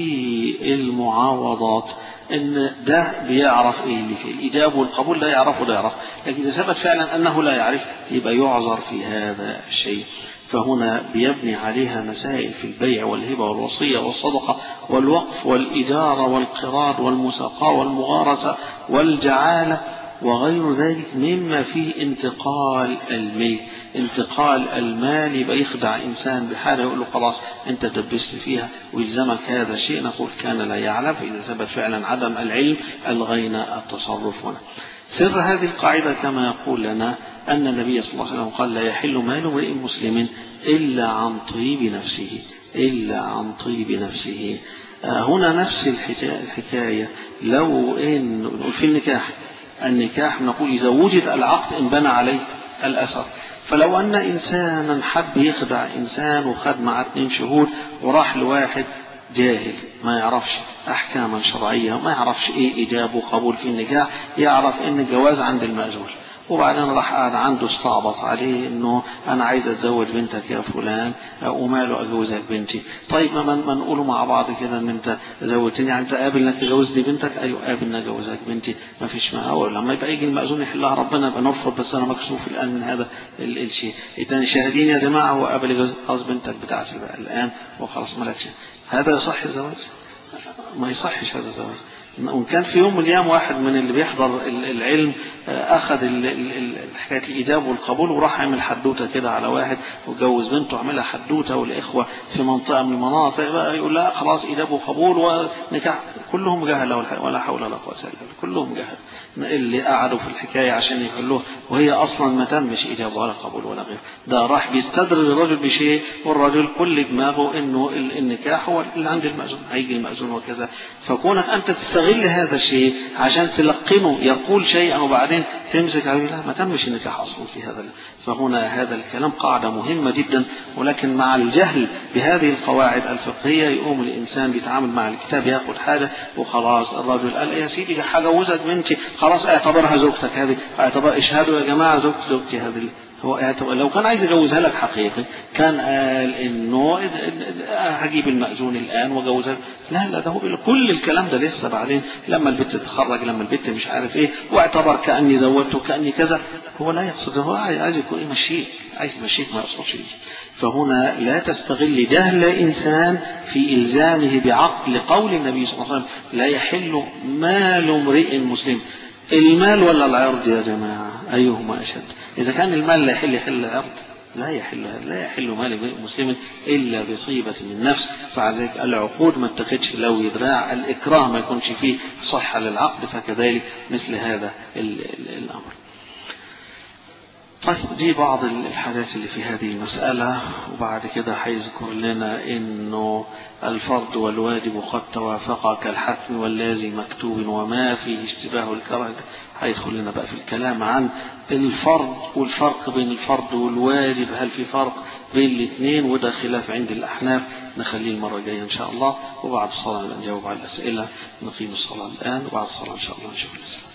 Speaker 1: في المعاوضات إن ده بيعرف إيه اللي فيه الإجابة والقبول، لا يعرفه لا يعرف، لكن إذا ثبت فعلا أنه لا يعرف يبقى يعذر في هذا الشيء. فهنا بيبني عليها مسائل في البيع والهبة والوصية والصدقة والوقف والإجارة والقراض والمساقاة والمغارسة والجعالة وغير ذلك مما فيه انتقال الملك، انتقال المال. يبقى يخدع إنسان بحاله يقول له خلاص أنت دبست فيها ويلزمك هذا الشيء، نقول كان لا يعلم، فإذا ثبت فعلا عدم العلم ألغينا التصرف هنا. سر هذه القاعدة كما يقول لنا أن النبي صلى الله عليه وسلم قال لا يحل مال امرئ مسلم إلا عن طيب نفسه، إلا عن طيب نفسه. هنا نفس الحكاية لو إن في النكاح، النكاح نقول إذا وجد العقد انبنى عليه الأثر. فلو أن إنسانا حب يخدع إنسان وخد مع اتنين شهود وراح لواحد جاهل ما يعرفش أحكاما شرعية، ما يعرفش إيه إجابة وقبول في النكاح، يعرف إن الجواز عند المأذون، وبعدين راح قاعد عنده استعبط عليه انه انا عايز اتزوج بنتك يا فلان وماله اجوزك بنتي. طيب ما ما نقوله مع بعض كده ان انت زوجتني، يعني انت قابل انك تجوزني بنتك؟ ايوه قابل ان اجوزك بنتي، ما فيش معاه. لما يبقى يجي المأذون يحلها ربنا يبقى نرفض، بس انا مكسوف الان من هذا الشيء. الثاني شاهدين يا جماعه هو قابل يجوز، خلاص بنتك بتاعتي بقى الان وخلاص مالكش. هذا يصح الزواج؟ ما يصحش هذا الزواج. وإن كان في يوم من الأيام واحد من اللي بيحضر العلم أخذ حكاية الإجابة والقبول وراح عمل حدوتة كده على واحد وجوز بنته، عملها حدوتة، والإخوة في منطقة من المناطق بقى يقول لا خلاص إجابة وقبول ونكاح، كلهم جهلة ولا حول ولا قوة إلا بالله، كلهم جهل اللي قعدوا في الحكاية عشان يحلوها، وهي أصلا ما تمش إجابة ولا قبول ولا غيره. ده راح بيستدرج الرجل بشيء، والرجل كل دماغه إنه النكاح هو اللي عند المأذون، هيجي المأذون وكذا. فكونك أنت تستغل هذا الشيء عشان تلقنه يقول شيئا وبعدين تمسك عليه، لا ما تمش النكاح أصلا في هذا. فهنا هذا الكلام قاعدة مهمة جدا، ولكن مع الجهل بهذه القواعد الفقهية يقوم الإنسان بيتعامل مع الكتاب ياخد حاجة وخلاص. الرجل قال يا سيدي هجوزك بنتي، خلاص اعتبرها زوجتك هذه، اعتبر اشهدوا يا جماعة زوجتي زوجتي هذه. هو لو كان عايز يجوزها لك حقيقي كان قال انه هجيب المأذون الان وجوزها. لا لا، ده هو كل الكلام ده لسه بعدين لما البنت تتخرج، لما البنت مش عارف ايه، واعتبر كأني زوجته كأني كذا. هو لا يقصد، هو عايز يكون يمشيك، عايز يمشيك ما يقصدش. فهنا لا تستغل جهل إنسان في إلزامه بعقد لقول النبي صلى الله عليه وسلم لا يحل مال امرئ مسلم. المال ولا العرض يا جماعة؟ أيهما أشد؟ إذا كان المال لا يحل يحل العرض، لا يحل لا يحل مال مسلم إلا بصيبة من نفس. فعزيك العقود ما اتخذش لو يدراع، الإكراه ما يكونش فيه صحة للعقد، فكذلك مثل هذا الأمر. طيب دي بعض الحاجات اللي في هذه المسألة. وبعد كده هيذكر لنا انه الفرض والواجب قد توافقا كالحتم واللازم مكتوب وما فيه اشتباه الكره. هيدخل لنا بقى في الكلام عن الفرض والفرق بين الفرض والواجب، هل في فرق بين الاثنين؟ وده خلاف عند الأحناف، نخليه المرة الجاية إن شاء الله. وبعد الصلاة نجاوب على الأسئلة. نقيم الصلاة الآن وبعد الصلاة إن شاء الله نشوف الأسئلة.